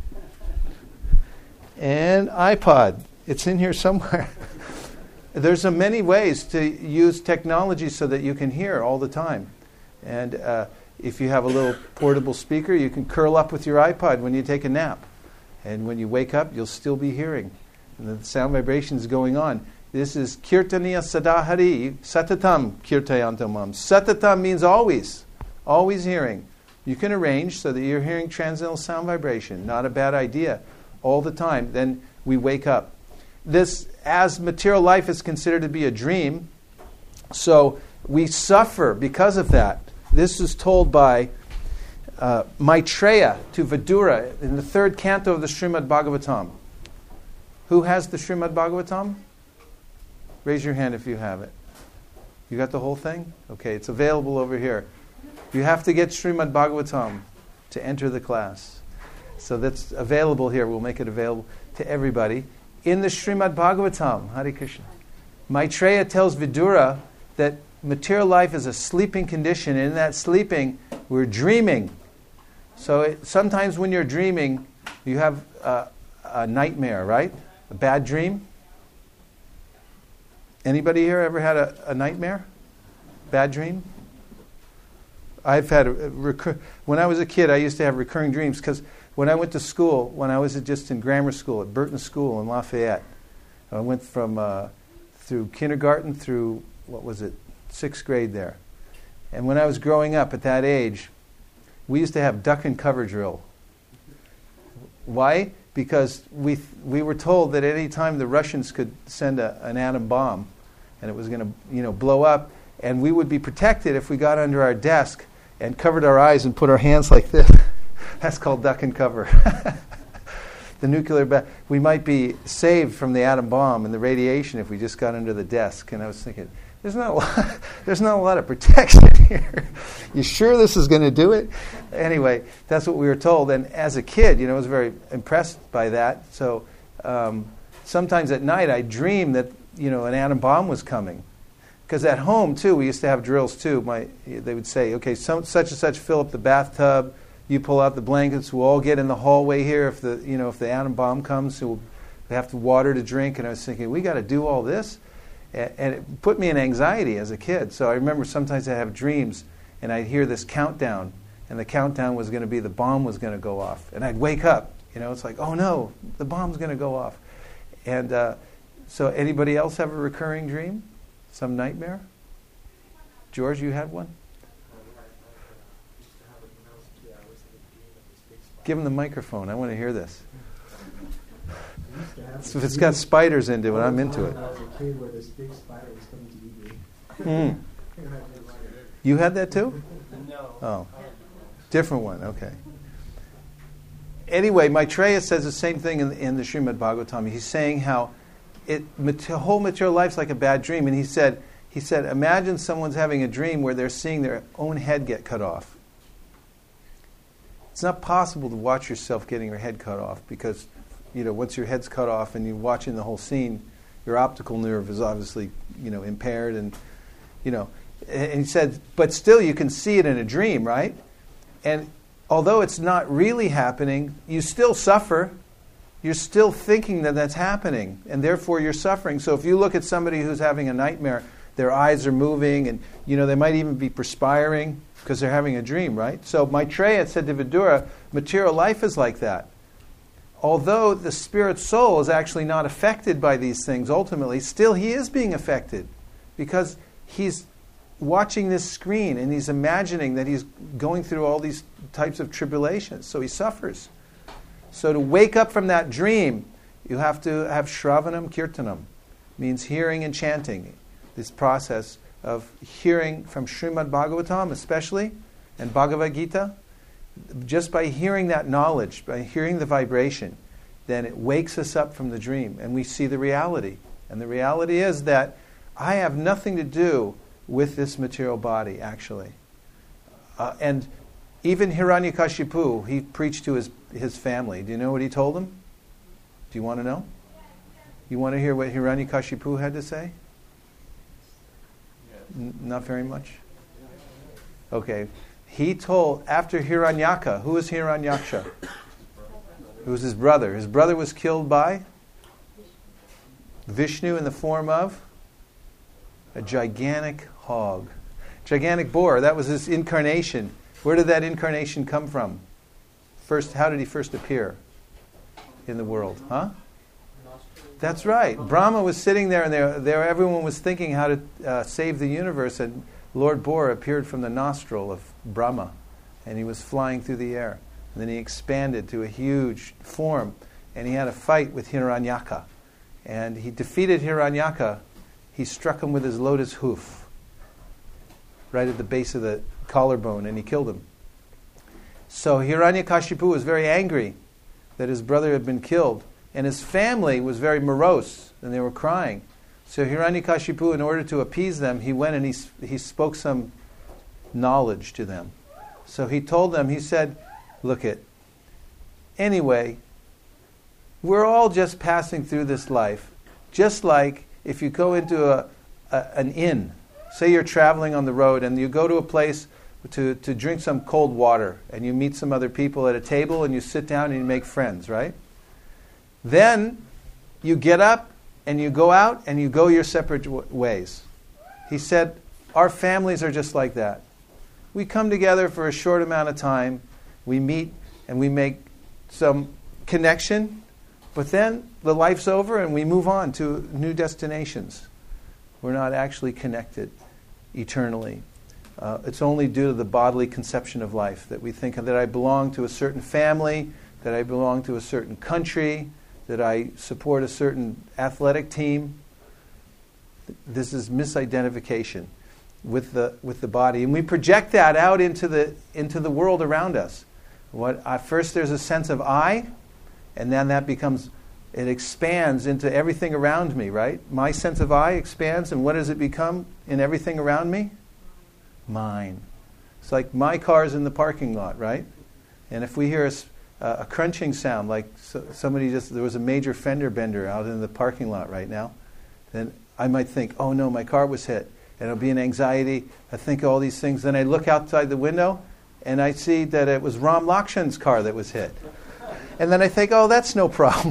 [SPEAKER 1] And iPod. It's in here somewhere. There's a many ways to use technology so that you can hear all the time. And uh, if you have a little portable speaker, you can curl up with your iPod when you take a nap. And when you wake up, you'll still be hearing. And the sound vibration is going on. This is Kirtaniya Sadahari Satatam Kirtayantamam. Satatam means always. Always hearing. You can arrange so that you're hearing transcendental sound vibration. Not a bad idea. All the time. Then we wake up. This, as material life is considered to be a dream, so we suffer because of that. This is told by uh, Maitreya to Vidura in the third canto of the Srimad Bhagavatam. Who has the Srimad Bhagavatam? Raise your hand if you have it. You got the whole thing? Okay, it's available over here. You have to get Srimad Bhagavatam to enter the class. So that's available here. We'll make it available to everybody. In the Srimad Bhagavatam, Hare Krishna, Maitreya tells Vidura that material life is a sleeping condition, and in that sleeping, we're dreaming. So it, sometimes when you're dreaming, you have uh, a nightmare, right? A bad dream. Anybody here ever had a, a nightmare? Bad dream? I've had a, a recur- when I was a kid, I used to have recurring dreams because when I went to school, when I was just in grammar school at Burton School in Lafayette, I went from uh, through kindergarten through, what was it, sixth grade there. And when I was growing up at that age, we used to have duck and cover drill. Why? Because we th- we were told that any time the Russians could send a, an atom bomb, and it was going to you know blow up, and we would be protected if we got under our desk and covered our eyes and put our hands like this. That's called duck and cover. The nuclear ba- we might be saved from the atom bomb and the radiation if we just got under the desk. And I was thinking, there's not a lot, there's not a lot of protection here. You sure this is going to do it? Anyway, that's what we were told. And as a kid, you know, I was very impressed by that. So um, sometimes at night I dreamed that you know an atom bomb was coming. Because at home too, we used to have drills too. My they would say, okay, some, such and such fill up the bathtub. You pull out the blankets. We'll all get in the hallway here. If the you know if the atom bomb comes, so we'll, we have to water to drink. And I was thinking, we got to do all this, and, and it put me in anxiety as a kid. So I remember sometimes I'd have dreams, and I'd hear this countdown, and the countdown was going to be the bomb was going to go off, and I'd wake up. You know, it's like, oh no, the bomb's going to go off. And uh, so, anybody else have a recurring dream, some nightmare? George, you had one? Give him the microphone. I want to hear this. So if it's got spiders into it, I'm into it.
[SPEAKER 7] When I was a kid, where this big spider was coming to eat me.
[SPEAKER 1] Mm. You had that too?
[SPEAKER 5] No.
[SPEAKER 1] Oh, different one. Okay. Anyway, Maitreya says the same thing in, in the Srimad Bhagavatam. He's saying how it the whole material life's like a bad dream, and he said he said imagine someone's having a dream where they're seeing their own head get cut off. It's not possible to watch yourself getting your head cut off because, you know, once your head's cut off and you're watching the whole scene, your optical nerve is obviously, you know, impaired and, you know. And he said, but still you can see it in a dream, right? And although it's not really happening, you still suffer. You're still thinking that that's happening, and therefore you're suffering. So if you look at somebody who's having a nightmare, their eyes are moving, and, you know, they might even be perspiring, because they're having a dream, right? So Maitreya said to Vidura, material life is like that. Although the spirit soul is actually not affected by these things ultimately, still he is being affected because he's watching this screen and he's imagining that he's going through all these types of tribulations. So he suffers. So to wake up from that dream, you have to have Shravanam Kirtanam, means hearing and chanting, this process of hearing from Srimad Bhagavatam especially, and Bhagavad Gita. Just by hearing that knowledge, by hearing the vibration, then it wakes us up from the dream and we see the reality. And the reality is that I have nothing to do with this material body, actually. Uh, and even Hiranyakashipu, he preached to his, his family. Do you know what he told them? Do you want to know? You want to hear what Hiranyakashipu had to say? N- not very much? Okay. He told, after Hiranyaka, who was Hiranyaksha? It was his brother. His brother was killed by Vishnu in the form of a gigantic hog. Gigantic boar. That was his incarnation. Where did that incarnation come from? First, how did he first appear in the world? Huh? That's right. Brahma was sitting there, and there, there everyone was thinking how to uh, save the universe, and Lord Boar appeared from the nostril of Brahma, and he was flying through the air. And then he expanded to a huge form, and he had a fight with Hiranyaka. And he defeated Hiranyaka. He struck him with his lotus hoof, right at the base of the collarbone, and he killed him. So Hiranyakashipu was very angry that his brother had been killed, and his family was very morose, and they were crying. So Hiranyakashipu, in order to appease them, he went and he he spoke some knowledge to them. So he told them, he said, look it, anyway, we're all just passing through this life, just like if you go into a, a an inn, say you're traveling on the road and you go to a place to, to drink some cold water, and you meet some other people at a table and you sit down and you make friends, right? Then you get up and you go out and you go your separate w- ways. He said, our families are just like that. We come together for a short amount of time, we meet and we make some connection, but then the life's over and we move on to new destinations. We're not actually connected eternally. Uh, it's only due to the bodily conception of life that we think that I belong to a certain family, that I belong to a certain country, that I support a certain athletic team. This is misidentification with the with the body, and we project that out into the into the world around us. What uh, first there's a sense of I, and then that becomes it expands into everything around me. Right, my sense of I expands, and what does it become in everything around me? Mine. It's like my car's in the parking lot, right? And if we hear a Uh, a crunching sound, like so, somebody just, there was a major fender bender out in the parking lot right now, then I might think, oh no, my car was hit. And it'll be an anxiety. I think all these things. Then I look outside the window and I see that it was Ram Lakshan's car that was hit. And then I think, oh, that's no problem.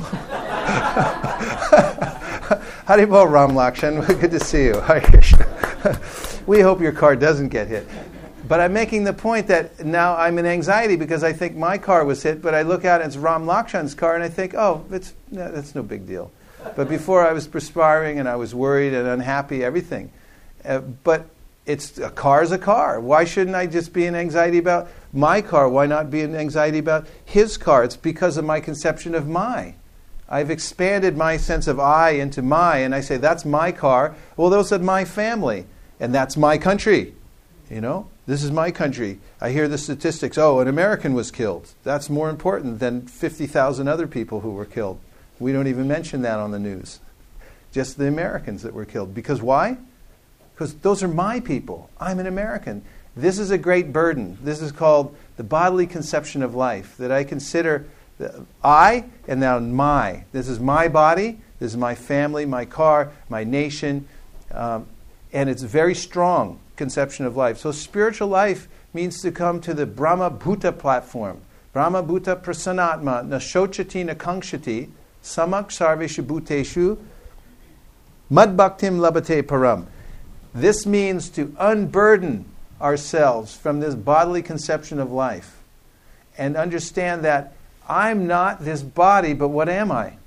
[SPEAKER 1] Haribol Ram Lakshan, good to see you. Hare Krishna. We hope your car doesn't get hit. But I'm making the point that now I'm in anxiety because I think my car was hit, but I look out and it's Ram Lakshan's car and I think, oh, it's no, that's no big deal. But before I was perspiring and I was worried and unhappy, everything. Uh, but it's a car's a car. Why shouldn't I just be in anxiety about my car? Why not be in anxiety about his car? It's because of my conception of my. I've expanded my sense of I into my, and I say, that's my car. Well, those are my family, and that's my country, you know? This is my country. I hear the statistics. Oh, an American was killed. That's more important than fifty thousand other people who were killed. We don't even mention that on the news. Just the Americans that were killed. Because why? Because those are my people. I'm an American. This is a great burden. This is called the bodily conception of life, that I consider the I and now my. This is my body. This is my family, my car, my nation. Um, and it's very strong conception of life. So spiritual life means to come to the Brahma Bhuta platform. Brahma Bhuta Prasanatma Nashochati Nakangshati Samak Sarveshu Bhuteshu Madbhaktim Labate Param. This means to unburden ourselves from this bodily conception of life and understand that I'm not this body, but what am I?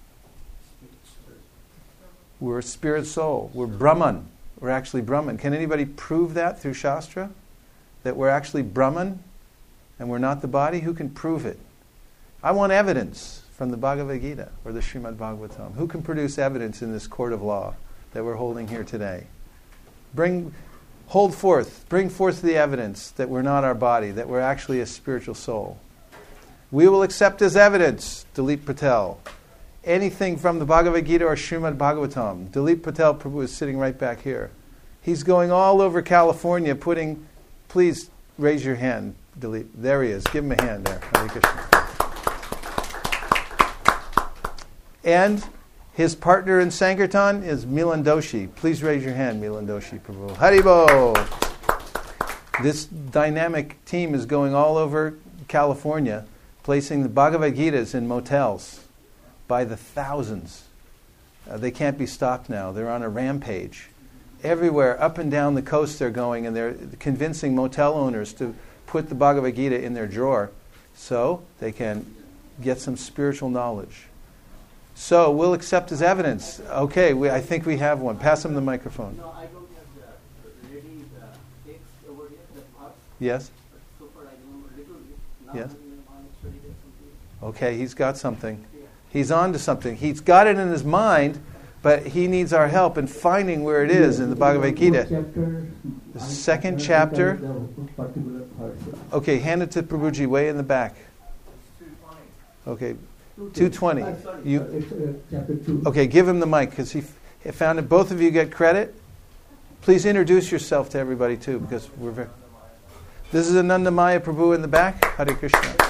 [SPEAKER 1] We're a spirit soul. We're Brahman. We're actually Brahman. Can anybody prove that through Shastra? That we're actually Brahman and we're not the body? Who can prove it? I want evidence from the Bhagavad Gita or the Srimad Bhagavatam. Who can produce evidence in this court of law that we're holding here today? Bring, hold forth, bring forth the evidence that we're not our body, that we're actually a spiritual soul. We will accept as evidence, Dilip Patel, anything from the Bhagavad Gita or Srimad Bhagavatam. Dilip Patel Prabhu is sitting right back here. He's going all over California putting, please raise your hand, Dilip. There he is. Give him a hand there. Hare Krishna. And His partner in Sankirtan is Milan Doshi. Please raise your hand, Milan Doshi Prabhu. Haribo! This dynamic team is going all over California, placing the Bhagavad Gitas in motels by the thousands. Uh, they can't be stopped now. They're on a rampage. Everywhere, up and down the coast they're going, and they're convincing motel owners to put the Bhagavad Gita in their drawer so they can get some spiritual knowledge. So we'll accept as evidence. Okay, we, I think we have one. Pass him the microphone.
[SPEAKER 5] No, I don't have the ready the text over here, the parts.
[SPEAKER 1] Yes?
[SPEAKER 5] But so far I remember little bit. Now
[SPEAKER 1] Yes.
[SPEAKER 5] I'm on study or something.
[SPEAKER 1] Okay, he's got something.
[SPEAKER 5] Yeah.
[SPEAKER 1] He's on to something. He's got it in his mind, but he needs our help in finding where it is in the Bhagavad Gita.
[SPEAKER 4] Chapter,
[SPEAKER 1] The second chapter.
[SPEAKER 4] Particular part.
[SPEAKER 1] Okay, hand it to Prabhuji way in the back. Okay, two twenty. You,
[SPEAKER 4] It's uh, chapter two.
[SPEAKER 1] okay, give him the mic because he, f- he found it. Both of you get credit. Please introduce yourself to everybody too, because we're very. This is Anandamaya Prabhu in the back. Hare Krishna.
[SPEAKER 5] So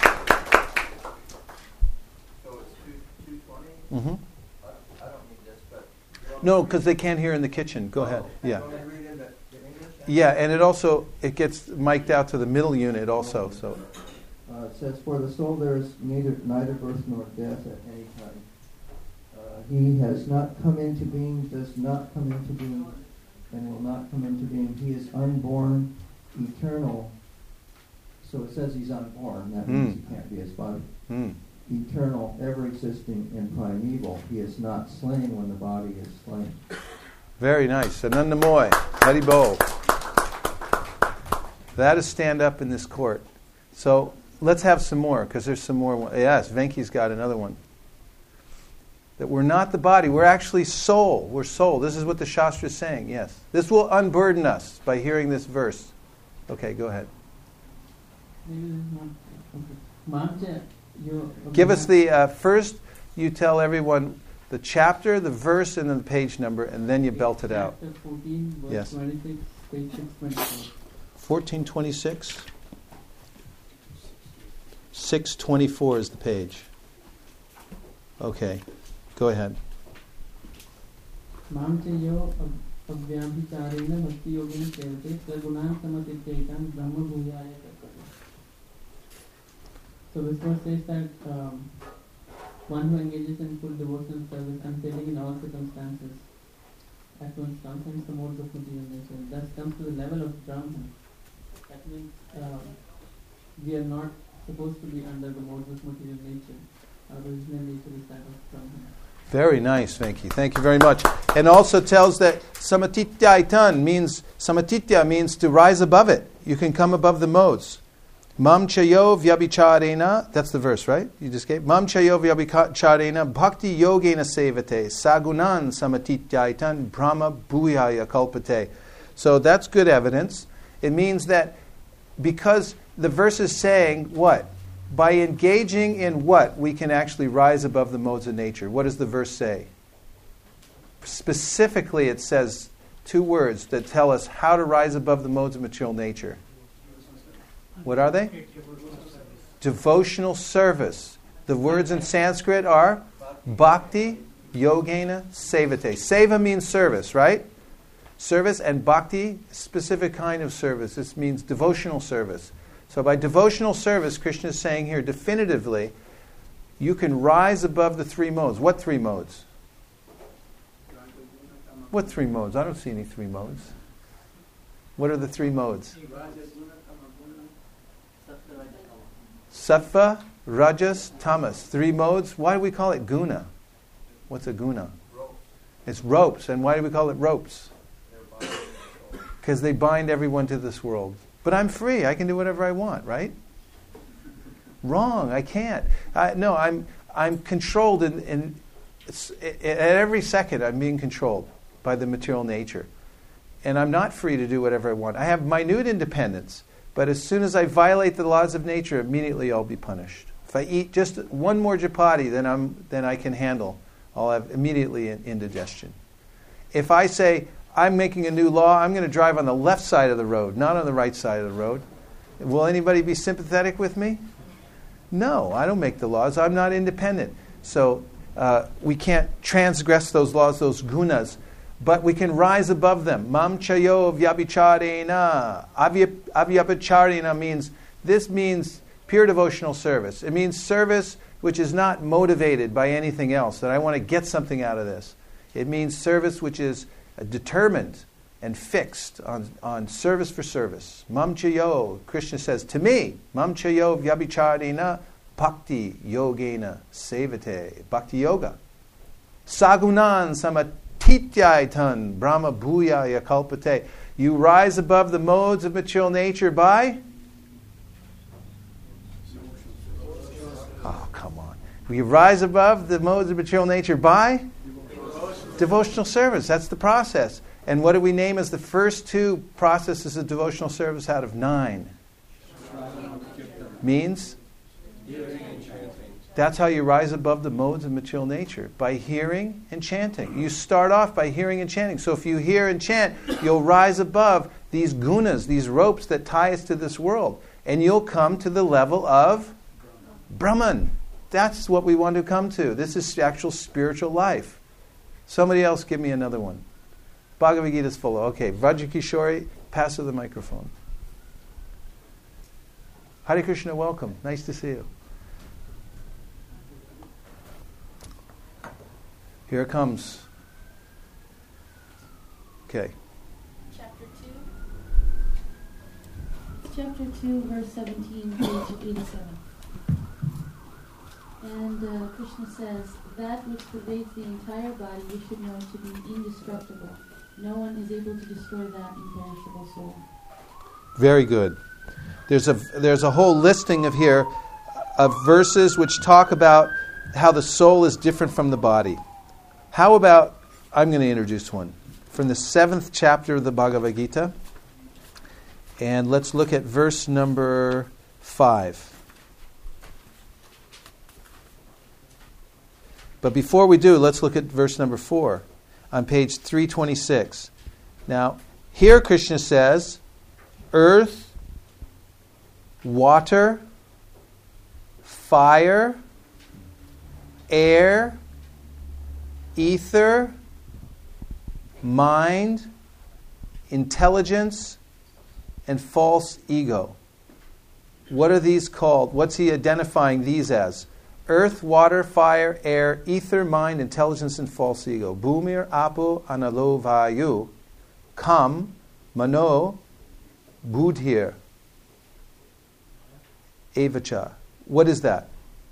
[SPEAKER 5] it's two two twenty.
[SPEAKER 1] Mm-hmm.
[SPEAKER 5] I don't need this, but
[SPEAKER 1] No, because they can't hear in the kitchen. Go ahead. Yeah.
[SPEAKER 5] want me to read in the, the English?
[SPEAKER 1] Yeah, and it also it gets mic'd out to the middle unit also. So
[SPEAKER 8] Uh, it says, for the soul there is neither, neither birth nor death at any time. Uh, he has not come into being, does not come into being, and will not come into being. He is unborn, eternal. So it says he's unborn. That means
[SPEAKER 1] Mm.
[SPEAKER 8] he can't be his body.
[SPEAKER 1] mm.
[SPEAKER 8] Eternal, ever existing, and primeval. He is not slain when the body is slain.
[SPEAKER 1] Very nice. Anandamoy. Hari Bol. That is stand up in this court. So let's have some more, because there's some more. Yes, Venki's got another one. That we're not the body. We're actually soul. We're soul. This is what the Shastra is saying. Yes. This will unburden us by hearing this verse. Okay, go ahead. Give us the, uh, first you tell everyone the chapter, the verse, and then the page number, and then you belt it out.
[SPEAKER 4] Chapter fourteen, verse
[SPEAKER 1] Yes.
[SPEAKER 4] twenty-six, page six twenty-four.
[SPEAKER 1] fourteen twenty-six. six twenty-four is the page. Okay, go ahead.
[SPEAKER 4] Mam chayo avyabhicharena bhakti yogena sevate sagunan samatityaitam brahma bhuyaya karkate. So this verse says that um, one who engages in full devotional service, unfailing in all circumstances, at once transcends the modes of material nature, thus comes to the level of Brahman. That means uh, we are not supposed to be under the modes of material nature. Our original nature is that of Brahman.
[SPEAKER 1] Very nice, Venki. Thank you very much. And also tells that samatitya means, samatitya means to rise above it. You can come above the modes. Mam chayo vyabhicharena, that's the verse, right? You just gave. Mam chayo vyabhicharena bhakti yogena sevate sagunan samatitya brahma bhuyaya kalpate. So that's good evidence. It means that because the verse is saying what? By engaging in what we can actually rise above the modes of nature. What does the verse say? Specifically, it says two words that tell us how to rise above the modes of material nature. What are they? Devotional service. The words in Sanskrit are bhakti, yogena, sevate. Seva means service, right? Service, and bhakti, specific kind of service. This means devotional service. So by devotional service, Krishna is saying here definitively, you can rise above the three modes. What three modes? What three modes? I don't see any three modes. What are the three modes? Sattva, Rajas, Tamas. Three modes. Why do we call it guna? What's a guna? It's ropes. And why do we call it ropes? Because they bind everyone to this world. But I'm free. I can do whatever I want, right? Wrong. I can't. I, no, I'm I'm controlled in, in at every second. I'm being controlled by the material nature, and I'm not free to do whatever I want. I have minute independence, but as soon as I violate the laws of nature, immediately I'll be punished. If I eat just one more chapati than I'm than I can handle, I'll have immediately indigestion. If I say I'm making a new law, I'm going to drive on the left side of the road, not on the right side of the road. Will anybody be sympathetic with me? No, I don't make the laws. I'm not independent. So uh, we can't transgress those laws, those gunas, but we can rise above them. Mam chayo vyabhicharena. Avyabhicharena means, this means pure devotional service. It means service which is not motivated by anything else, that I want to get something out of this. It means service which is uh, determined and fixed on, on service for service. Mam chayo, Krishna says, to me, mam chayo vyabhicharena bhakti yogena sevate. Bhakti yoga. Sagunan samatityaitan brahma bhuyaya kalpate. You rise above the modes of material nature by? Oh, come on. We rise above the modes of material nature by? Devotional, devotional service. That's the process. And what do we name as the first two processes of devotional service out of nine? Means? That's how you rise above the modes of material nature, by hearing and chanting. You start off by hearing and chanting. So if you hear and chant, you'll rise above these gunas, these ropes that tie us to this world. And you'll come to the level of Brahman. That's what we want to come to. This is actual spiritual life. Somebody else give me another one. Bhagavad Gita is full of. Okay, Vrajakishori, pass her the microphone. Hare Krishna, welcome. Nice to see you. Here it comes. Okay.
[SPEAKER 3] Chapter two. Chapter two, verse seventeen, page eighty-seven. And uh, Krishna says, that which pervades the entire body you should know to be indestructible. No one is able to destroy that imperishable soul.
[SPEAKER 1] Very good. There's a there's a whole listing of here of verses which talk about how the soul is different from the body. How about, I'm going to introduce one, from the seventh chapter of the Bhagavad Gita. And let's look at verse number five. But before we do, let's look at verse number four on page three twenty-six. Now, here Krishna says, earth, water, fire, air, ether, mind, intelligence, and false ego. What are these called? What's he identifying these as? Earth, water, fire, air, ether, mind, intelligence, and false ego. Bhumir, apo, analo, vayu, kam, mano, budhir, evacha. What is that?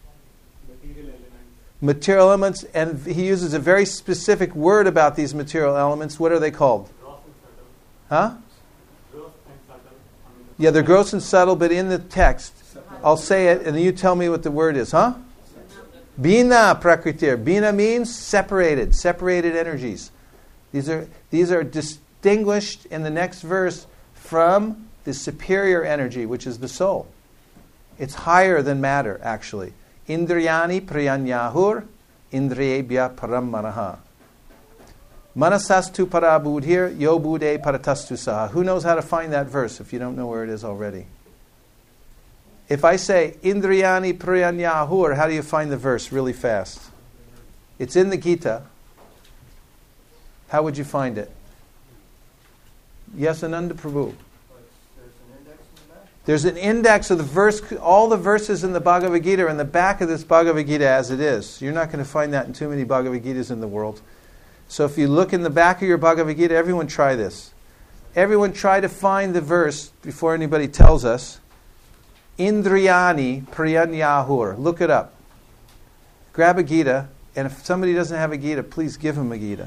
[SPEAKER 1] Material elements, and he uses a very specific word about these material elements. What are they called? Huh? Yeah, they're gross and subtle, but in the text, I'll say it, and then you tell me what the word is, huh? Bina prakritir. Bina means separated, separated energies. These are these are distinguished in the next verse from the superior energy, which is the soul. It's higher than matter, actually. Indriyani priyanyahur indriyebhya param manaha. Manasastu parabudhir yo bude paratastu saha. Who knows how to find that verse if you don't know where it is already? If I say Indriyani priyanyahur, how do you find the verse really fast? It's in the Gita. How would you find it? Yes, Ananda Prabhu. There's an index of the verse, all the verses in the Bhagavad Gita are in the back of this Bhagavad Gita as it is. You're not going to find that in too many Bhagavad Gitas in the world. So if you look in the back of your Bhagavad Gita, everyone try this. Everyone try to find the verse before anybody tells us. Indriyani priyanyahur. Look it up. Grab a Gita, and if somebody doesn't have a Gita, please give him a Gita.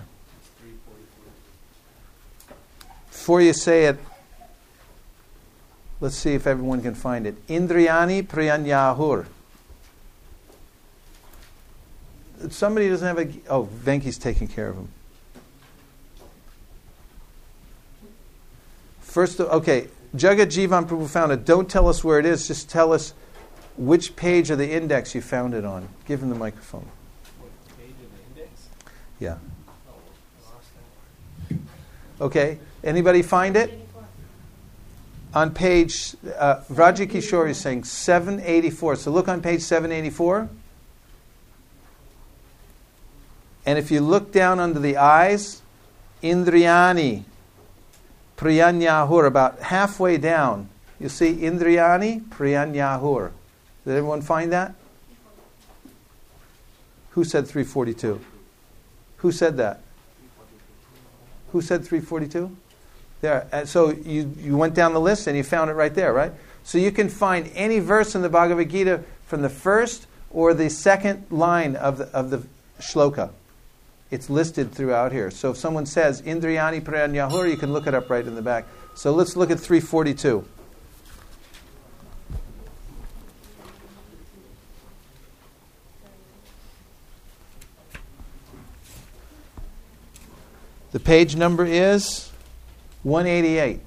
[SPEAKER 1] Before you say it, let's see if everyone can find it. Indriyani priyanyahur. Somebody doesn't have a... Oh, Venki's taking care of him. First, okay, Jagat Jivan Prabhu found it. Don't tell us where it is. Just tell us which page of the index you found it on. Give him the microphone.
[SPEAKER 5] What page of the index?
[SPEAKER 1] Yeah.
[SPEAKER 5] Oh, I lost that.
[SPEAKER 1] Okay. Anybody find it? On page... Uh, Vraja Kishore is saying seven eighty-four. So look on page seven eighty-four. And if you look down under the eyes, Indriyani, Priyanyahur, about halfway down, you see Indriyani, Priyanyahur. Did everyone find that? Who said three forty-two? Who said that? Who said three forty-two? There. And so you, you went down the list and you found it right there, right? So you can find any verse in the Bhagavad Gita from the first or the second line of the, of the shloka. It's listed throughout here. So if someone says Indriyani Priyanyahur, you can look it up right in the back. So let's look at three forty-two. The page number is one eighty-eight.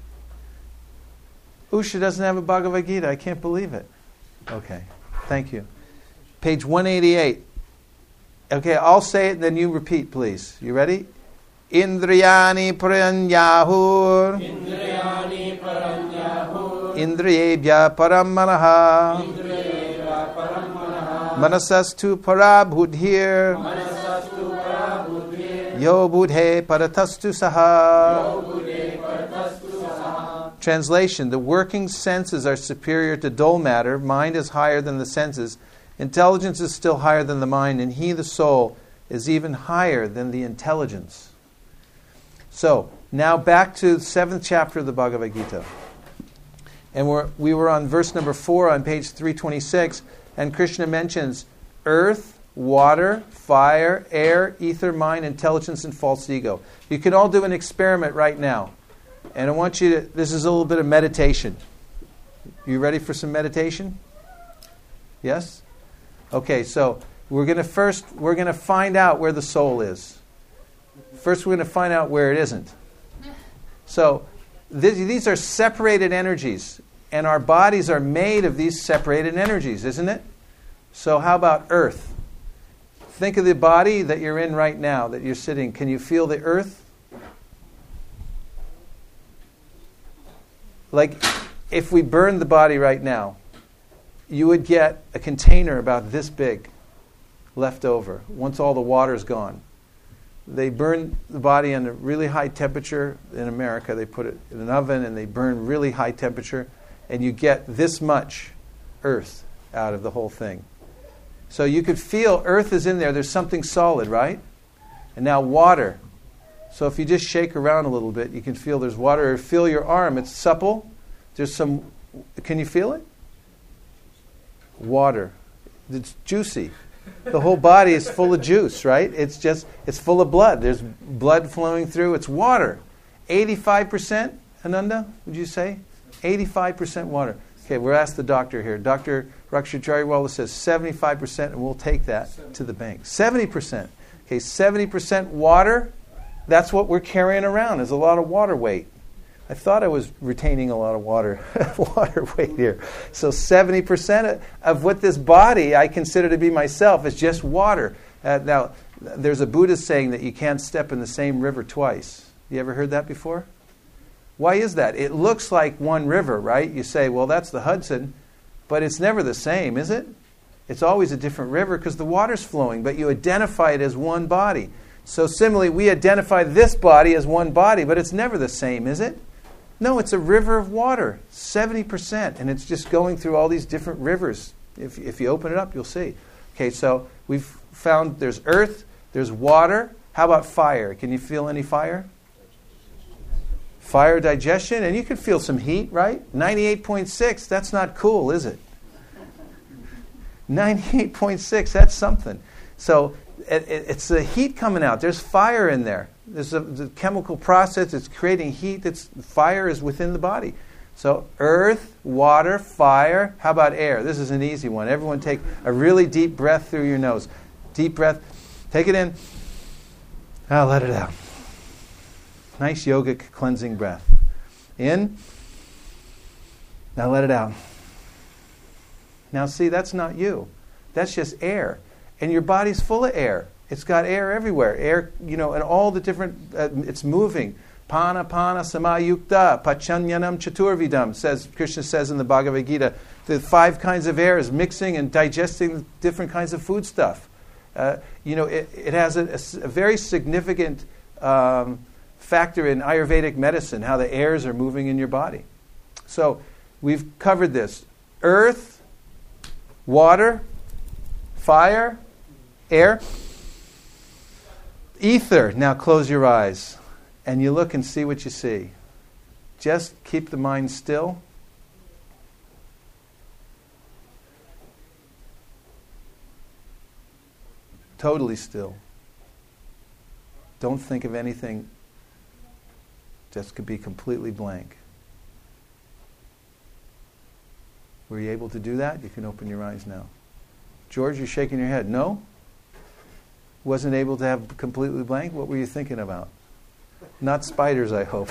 [SPEAKER 1] Usha doesn't have a Bhagavad Gita. I can't believe it. Okay, thank you. Page one eighty-eight. Okay, I'll say it and then you repeat, please. You ready? Indriyani Priyanyahur. Indriyani Priyanyahur. Indriyebhya Paramanaha. Indriyebhya Paramanaha. Manasastu Parabhudhir. Manasastu Parabhudhir. Yo Budhe Paratastu Saha. Yo Budhe Paratastu Saha. Translation: the working senses are superior to dull matter. Mind is higher than the senses. Intelligence is still higher than the mind, and he, the soul, is even higher than the intelligence. So, now back to the seventh chapter of the Bhagavad Gita. And we're, we were on verse number four on page three twenty-six, and Krishna mentions earth, water, fire, air, ether, mind, intelligence, and false ego. You can all do an experiment right now. And I want you to, this is a little bit of meditation. You ready for some meditation? Yes? Okay, so we're going to first, we're going to find out where the soul is. First, we're going to find out where it isn't. So, th- these are separated energies, and our bodies are made of these separated energies, isn't it? So, how about earth? Think of the body that you're in right now, that you're sitting. Can you feel the earth? Like, if we burned the body right now, you would get a container about this big left over once all the water's gone. They burn the body at a really high temperature. In America, they put it in an oven and they burn really high temperature, and you get this much earth out of the whole thing. So you could feel earth is in there. There's something solid, right? And now water. So if you just shake around a little bit, you can feel there's water. Or feel your arm. It's supple. There's some... Can you feel it? Water. It's juicy. The whole body is full of juice, right? It's just, it's full of blood. There's blood flowing through. It's water. eighty-five percent, Ananda, would you say? eighty-five percent water. Okay, we'll ask the doctor here. Doctor Rakshachariwala says seventy-five percent, and we'll take that to the bank. seventy percent. Okay, seventy percent water, that's what we're carrying around, is a lot of water weight. I thought I was retaining a lot of water water weight here. So seventy percent of what this body I consider to be myself is just water. Uh, now, there's a Buddhist saying that you can't step in the same river twice. You ever heard that before? Why is that? It looks like one river, right? You say, well, that's the Hudson, but it's never the same, is it? It's always a different river because the water's flowing, but you identify it as one body. So similarly, we identify this body as one body, but it's never the same, is it? No, it's a river of water, seventy percent, and it's just going through all these different rivers. If, if you open it up, you'll see. Okay, so we've found there's earth, there's water. How about fire? Can you feel any fire? Fire, digestion, and you can feel some heat, right? ninety-eight point six, that's not cool, is it? ninety-eight point six, that's something. So it, it, it's the heat coming out. There's fire in there. There's a, the chemical process. It's creating heat. It's, fire is within the body. So earth, water, fire. How about air? This is an easy one. Everyone take a really deep breath through your nose. Deep breath. Take it in. Now let it out. Nice yogic cleansing breath. In. Now let it out. Now see, that's not you. That's just air. And your body's full of air. It's got air everywhere. Air, you know, and all the different, uh, it's moving. Pana, pana, samayukta, pachanyanam chaturvidam, says, Krishna says in the Bhagavad Gita, the five kinds of air is mixing and digesting different kinds of food stuff. Uh, you know, it, it has a, a s- a very significant um, factor in Ayurvedic medicine, how the airs are moving in your body. So we've covered this. Earth, water, fire, air, ether. Now close your eyes and you look and see what you see. Just keep the mind still. Totally still. Don't think of anything. Just could be completely blank. Were you able to do that? You can open your eyes now. George, you're shaking your head. No? Wasn't able to have completely blank? What were you thinking about? Not spiders, I hope.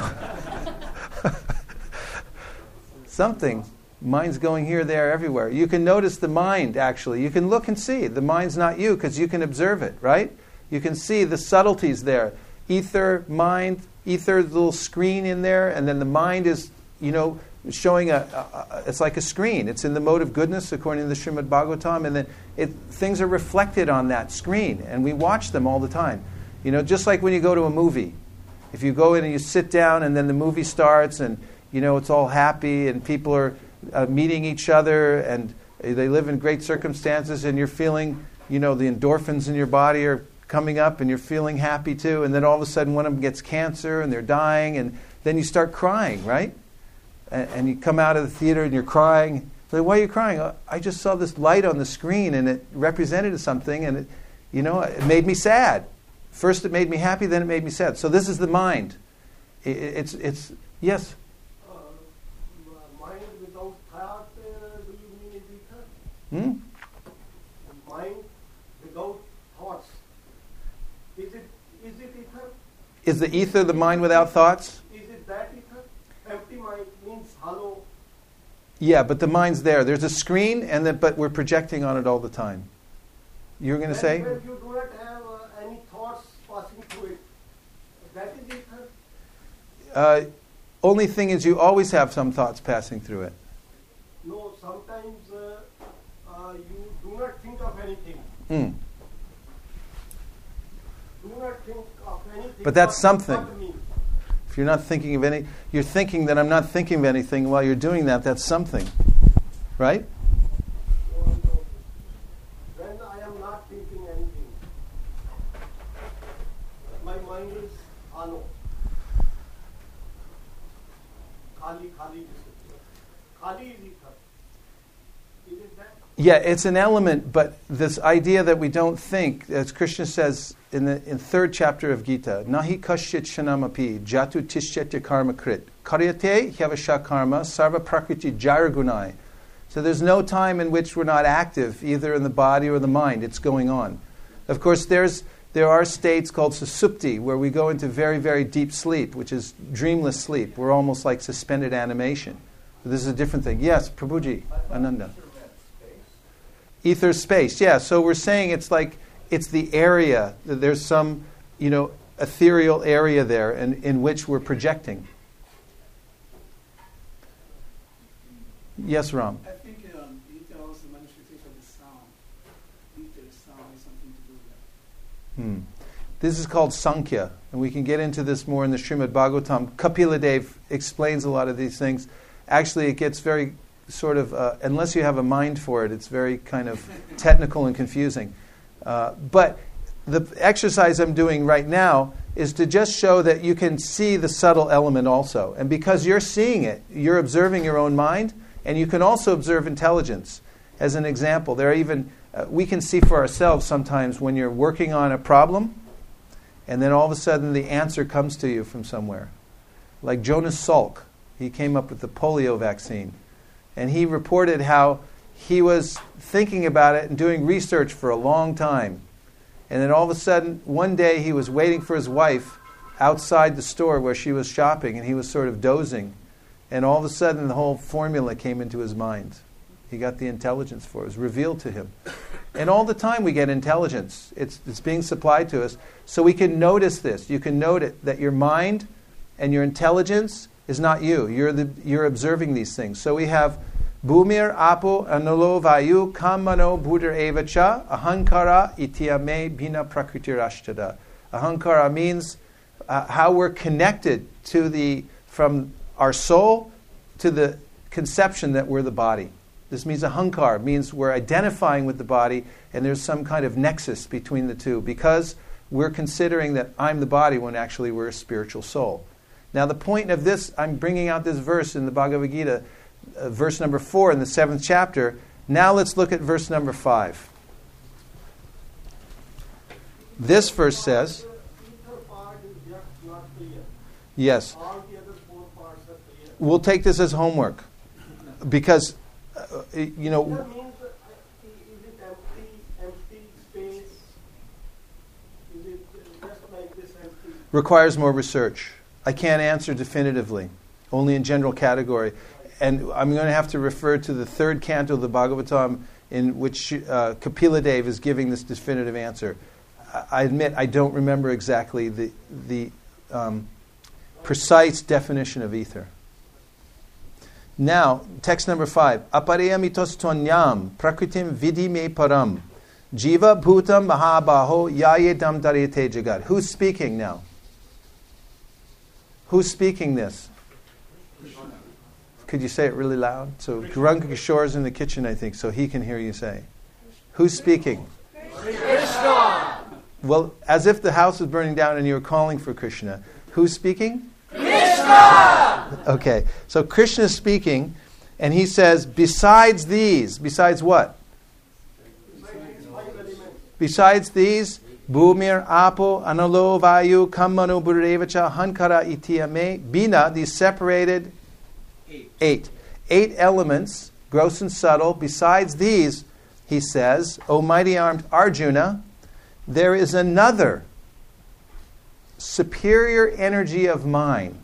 [SPEAKER 1] Something. Mind's going here, there, everywhere. You can notice the mind, actually. You can look and see. The mind's not you because you can observe it, right? You can see the subtleties there. Ether, mind, ether, the little screen in there, and then the mind is, you know, showing a, a, a, it's like a screen. It's in the mode of goodness, according to the Srimad Bhagavatam, and then it, things are reflected on that screen, and we watch them all the time. You know, just like when you go to a movie. If you go in and you sit down, and then the movie starts, and, you know, it's all happy, and people are uh, meeting each other, and they live in great circumstances, and you're feeling, you know, the endorphins in your body are coming up, and you're feeling happy too, and then all of a sudden one of them gets cancer, and they're dying, and then you start crying, right? And you come out of the theater and you're crying. So why are you crying? I just saw this light on the screen and it represented something, and it, you know, it made me sad. First it made me happy, then it made me sad. So this is the mind. It, it's it's yes.
[SPEAKER 5] Uh, mind without thought, uh, do you mean ether?
[SPEAKER 1] Hmm?
[SPEAKER 5] Mind without thoughts. Is it is it ether?
[SPEAKER 1] Is the ether the mind without thoughts?
[SPEAKER 5] Is it that ether? Empty mind means hollow.
[SPEAKER 1] Yeah, but the mind's there. There's a screen, and then, but we're projecting on it all the time. You were going to say?
[SPEAKER 5] When you do not have uh, any thoughts passing through it, that is ether?
[SPEAKER 1] Uh, only thing is you always have some thoughts passing through it.
[SPEAKER 5] No, sometimes uh, uh, you do not think of anything.
[SPEAKER 1] Hmm.
[SPEAKER 5] Do not think of anything.
[SPEAKER 1] But that's
[SPEAKER 5] what-
[SPEAKER 1] something.
[SPEAKER 5] what means.
[SPEAKER 1] If you're not thinking of any, you're thinking that I'm not thinking of anything while you're doing that, that's something. Right?
[SPEAKER 5] When I am not thinking anything, my mind is hollow. Khali, khali. Khali is ether. Is it that?
[SPEAKER 1] Yeah, it's an element, but this idea that we don't think, as Krishna says in the in third chapter of Gita, Nahi kasyit shanamapi jatu tishyatya karma krit karyate hyavasha karma sarva prakriti jaragunai. So there's no time in which we're not active, either in the body or the mind. It's going on. Of course, there's there are states called susupti, where we go into very, very deep sleep, which is dreamless sleep. We're almost like suspended animation. So this is a different thing. Yes, Prabhuji, Ananda. Ether space, yeah. So we're saying it's like it's the area. There's some, you know, ethereal area there in, in which we're projecting. Yes, Ram.
[SPEAKER 9] I think um, ether also manifestation of the sound. Ether sound has something to do with that.
[SPEAKER 1] Hmm. This is called Sankhya, and we can get into this more in the Srimad Bhagavatam. Kapila Dev explains a lot of these things. Actually, it gets very sort of, uh, unless you have a mind for it, it's very kind of technical and confusing. Uh, but the exercise I'm doing right now is to just show that you can see the subtle element also. And because you're seeing it, you're observing your own mind, and you can also observe intelligence. As an example, there are even, uh, we can see for ourselves sometimes when you're working on a problem, and then all of a sudden the answer comes to you from somewhere. Like Jonas Salk, he came up with the polio vaccine. And he reported how he was thinking about it and doing research for a long time. And then all of a sudden, one day he was waiting for his wife outside the store where she was shopping, and he was sort of dozing. And all of a sudden, the whole formula came into his mind. He got the intelligence for it. It was revealed to him. And all the time we get intelligence. It's, it's being supplied to us. So we can notice this. You can note it, that your mind and your intelligence is not you. You're the you're observing these things. So we have Bhumir apo analo vayu kamano buddhar evacha ahankara ityame bina prakritirashtada. Ahankara means uh, how we're connected to the, from our soul to the conception that we're the body. This means ahankar, means we're identifying with the body, and there's some kind of nexus between the two because we're considering that I'm the body when actually we're a spiritual soul. Now the point of this, I'm bringing out this verse in the Bhagavad Gita, uh, verse number four in the seventh chapter. Now let's look at verse number five. This verse says, yes, we'll take this as homework because, uh, you know,
[SPEAKER 5] That means, uh, is it empty, empty space? Is it uh, just like this empty?
[SPEAKER 1] requires more research. I can't answer definitively, only in general category. And I'm going to have to refer to the third canto of the Bhagavatam in which uh, Kapila Dev is giving this definitive answer. I, I admit I don't remember exactly the, the um, precise definition of ether. Now, text number five. Apareyamitos tonyam prakritim vidi me param jiva bhutam mahabaho yayedam darite jagat. Who's speaking now? Who's speaking this? Could you say it really loud? So Guranga Kishore is in the kitchen, I think, so he can hear you say. Who's speaking?
[SPEAKER 5] Krishna!
[SPEAKER 1] Well, as if the house was burning down and you were calling for Krishna. Who's speaking?
[SPEAKER 5] Krishna!
[SPEAKER 1] Okay, so Krishna is speaking, and he says, besides these, besides what? Besides these, Bhumir, Apo, Analo, Vayu, Kammanu, Buddhadevacha, Hankara, Itiyame, Bina, these separated eight. eight. Eight elements, gross and subtle. Besides these, he says, O mighty armed Arjuna, there is another superior energy of mine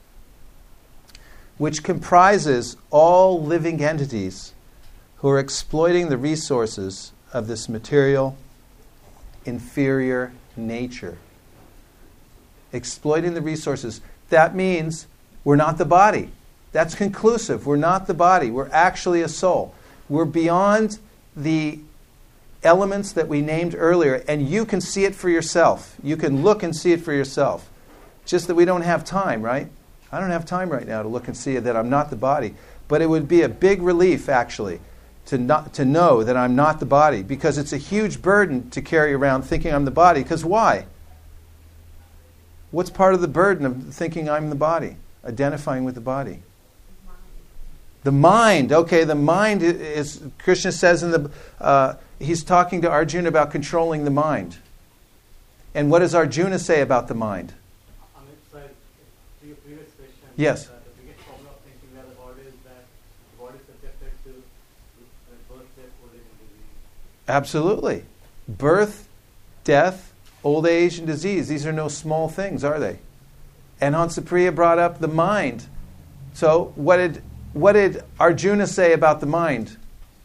[SPEAKER 1] which comprises all living entities who are exploiting the resources of this material inferior nature. Exploiting the resources. That means we're not the body. That's conclusive. We're not the body. We're actually a soul. We're beyond the elements that we named earlier, and you can see it for yourself. You can look and see it for yourself. Just that we don't have time, right? I don't have time right now to look and see that I'm not the body. But it would be a big relief, actually, to not to know that I'm not the body, because it's a huge burden to carry around thinking I'm the body. Because why? What's part of the burden of thinking I'm the body? Identifying with the body. The mind. Okay, the mind is, Krishna says in the, uh, he's talking to Arjuna about controlling the mind. And what does Arjuna say about the mind?
[SPEAKER 10] Amit, sorry, to your previous question.
[SPEAKER 1] Yes.
[SPEAKER 10] Uh, the biggest problem of thinking where the body is that the body is subjected to uh, birth, death, old age, and disease.
[SPEAKER 1] Absolutely. Birth, death, old age, and disease. These are no small things, are they? And Hansapriya brought up the mind. So what did what did Arjuna say about the mind?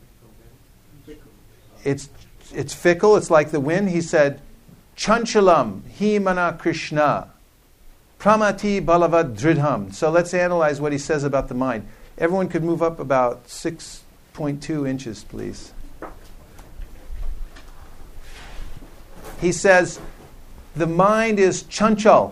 [SPEAKER 1] It's it's fickle. It's like the wind. He said, "Chanchalam hi mana Krishna, pramati balavad dridham." So let's analyze what he says about the mind. Everyone could move up about six point two inches, please. He says, the mind is chanchal.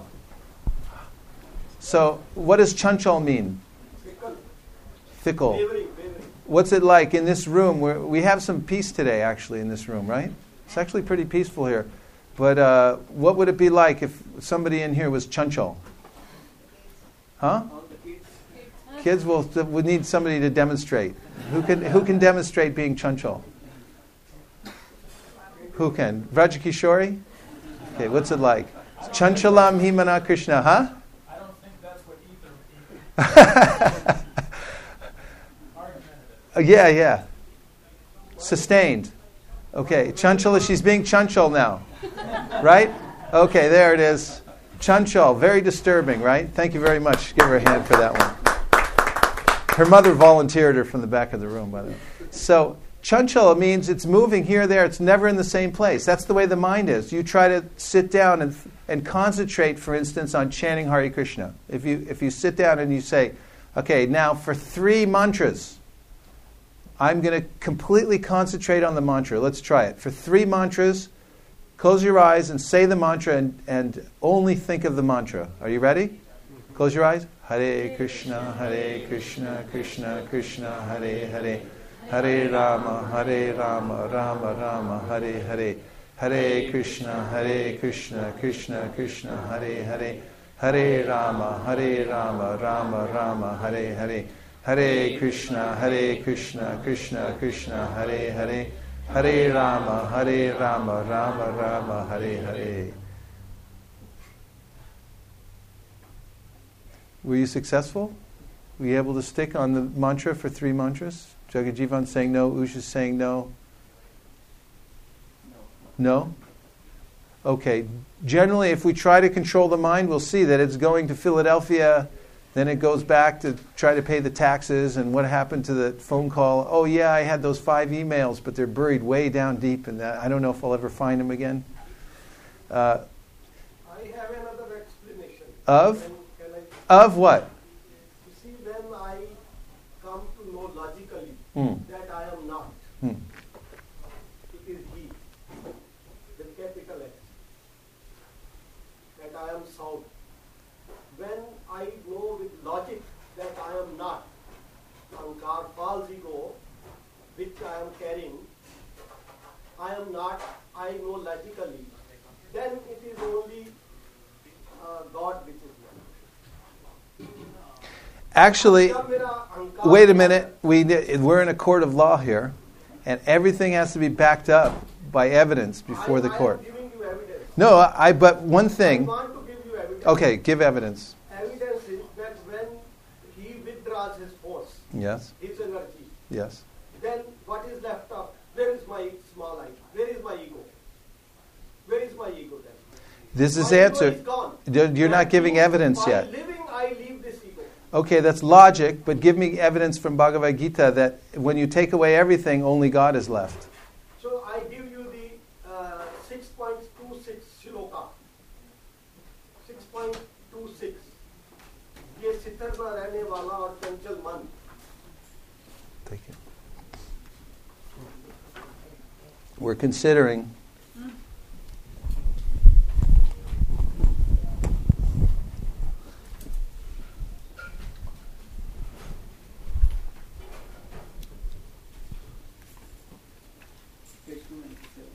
[SPEAKER 1] So what does chanchal mean?
[SPEAKER 5] Fickle.
[SPEAKER 1] Fickle.
[SPEAKER 5] Wavering, wavering.
[SPEAKER 1] What's it like in this room? Where we have some peace today, actually, in this room, right? It's actually pretty peaceful here. But uh, what would it be like if somebody in here was chanchal? Huh? Kids will would need somebody to demonstrate. Who can who can demonstrate being chanchal? Who can? Vrajakishori? Okay, what's it like? Chanchalam himana Krishna, huh?
[SPEAKER 11] I don't think that's what ether means.
[SPEAKER 1] Yeah, yeah. Sustained. Okay, Chanchal, she's being Chanchal now. Right? Okay, there it is. Chanchal, very disturbing, right? Thank you very much. Give her a hand for that one. Her mother volunteered her from the back of the room, by the way. So, Chanchal means it's moving here, there. It's never in the same place. That's the way the mind is. You try to sit down and and concentrate, for instance, on chanting Hare Krishna. If you if you sit down and you say, okay, now for three mantras, I'm going to completely concentrate on the mantra. Let's try it. For three mantras, close your eyes and say the mantra and, and only think of the mantra. Are you ready? Close your eyes. Hare Krishna, Hare Krishna, Krishna Krishna, Hare Hare. Hare Rama, Hare Rama, Rama Rama, Hare Hare. Hare Krishna, Hare Krishna, Krishna Krishna, Hare Hare. Hare Rama, Hare Rama, Rama Rama, Hare Hare. Hare Krishna, Hare Krishna, Krishna Krishna, Hare Hare. Hare Rama, Hare Rama, Rama Rama, Hare Hare. Were you successful? Were you able to stick on the mantra for three mantras? Jagajivan saying no, Usha saying no. No? Okay. Generally, if we try to control the mind, we'll see that it's going to Philadelphia, then it goes back to try to pay the taxes, and what happened to the phone call? Oh yeah, I had those five emails, but they're buried way down deep in that. I don't know if I'll ever find them again. Uh,
[SPEAKER 5] I have another explanation.
[SPEAKER 1] of?
[SPEAKER 5] Can, can I,
[SPEAKER 1] Of what?
[SPEAKER 5] you see, when I come to know logically
[SPEAKER 1] Mm.
[SPEAKER 5] that I am not,
[SPEAKER 1] Mm.
[SPEAKER 5] it is He, with capital X, that I am sound. When I know with logic that I am not, ankar, false ego, which I am carrying, I am not, I know logically, then it is only uh, God which is not.
[SPEAKER 1] Actually,
[SPEAKER 5] जब मेरा अहंकार-
[SPEAKER 1] wait a minute. We, we're in a court of law here, and everything has to be backed up by evidence before
[SPEAKER 5] I,
[SPEAKER 1] the
[SPEAKER 5] I
[SPEAKER 1] court.
[SPEAKER 5] am giving you evidence.
[SPEAKER 1] No, I. But one
[SPEAKER 5] I
[SPEAKER 1] thing.
[SPEAKER 5] want to give you evidence.
[SPEAKER 1] Okay, give evidence.
[SPEAKER 5] Evidence is that when he withdraws his force,
[SPEAKER 1] Yes.
[SPEAKER 5] his energy,
[SPEAKER 1] Yes.
[SPEAKER 5] then what is left of? Where is my small I? Where is my ego? Where is my ego then?
[SPEAKER 1] This is
[SPEAKER 5] My ego
[SPEAKER 1] answered.
[SPEAKER 5] is gone.
[SPEAKER 1] You're you're not
[SPEAKER 5] That
[SPEAKER 1] giving
[SPEAKER 5] means
[SPEAKER 1] evidence
[SPEAKER 5] by
[SPEAKER 1] yet.
[SPEAKER 5] living, I leave this ego.
[SPEAKER 1] Okay, that's logic, but give me evidence from Bhagavad Gita that when you take away everything, only God is left.
[SPEAKER 5] So I give you the uh, six point two six shloka. six point two six. ये सितर में रहने वाला और चंचल मन.
[SPEAKER 1] Thank you. We're considering
[SPEAKER 9] Page two ninety-seven.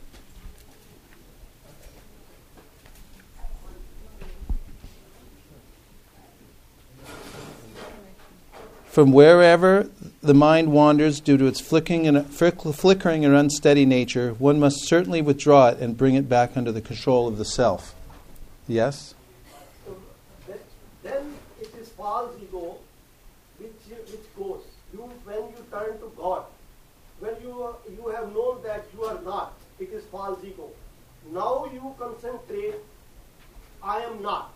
[SPEAKER 1] from wherever the mind wanders due to its flickering and, frick- flickering and unsteady nature, one must certainly withdraw it and bring it back under the control of the self. Yes?
[SPEAKER 5] So that, then it is false ego which which goes. You when you turn to God, when you are, you have known that you are not, it is false ego. Now you concentrate. I am not.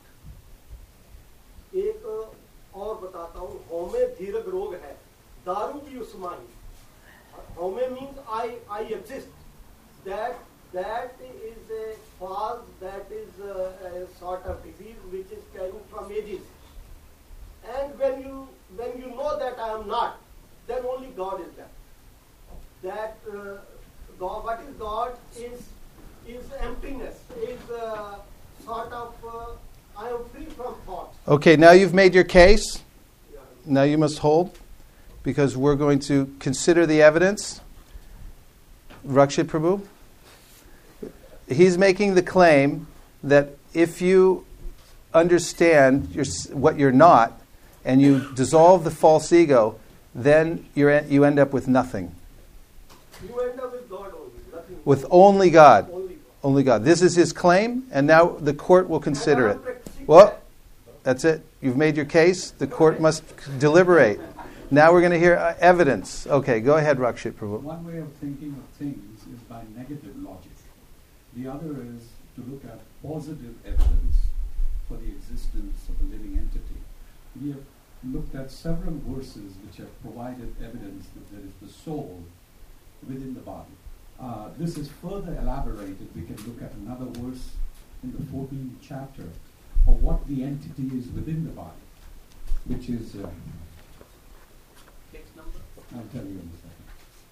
[SPEAKER 5] एक और बताता हूँ, होमे धीरग रोग है, दारू भी उसमाही. होमे means I I exist. That that is a false, that is a, a sort of disease which is carrying from ages. And when you when you know that I am not, then only God is left. That uh, God, what is God is is emptiness, is uh, sort of uh, I am free from thoughts.
[SPEAKER 1] Okay, now you've made your case. Now you must hold, because we're going to consider the evidence. Rakshit Prabhu? He's making the claim that if you understand your, what you're not, and you dissolve the false ego, then you're, you end up with nothing.
[SPEAKER 5] You end up with God only, nothing.
[SPEAKER 1] With only God.
[SPEAKER 5] Only God.
[SPEAKER 1] Only God. This is his claim, and now the court will consider it.
[SPEAKER 5] And I am practicing
[SPEAKER 1] Well,
[SPEAKER 5] that.
[SPEAKER 1] that's it. You've made your case. The court must deliberate. Now we're going to hear uh, evidence. Okay, go ahead, Rakshit Prabhu.
[SPEAKER 2] One way of thinking of things is by negative logic. The other is to look at positive evidence for the existence of a living entity. We have looked at several verses which have provided evidence that there is the soul within the body. Uh, this is further elaborated. We can look at another verse in the fourteenth chapter of what the entity is within the body, which is, uh,
[SPEAKER 9] Text number?
[SPEAKER 2] I'll tell you in a second.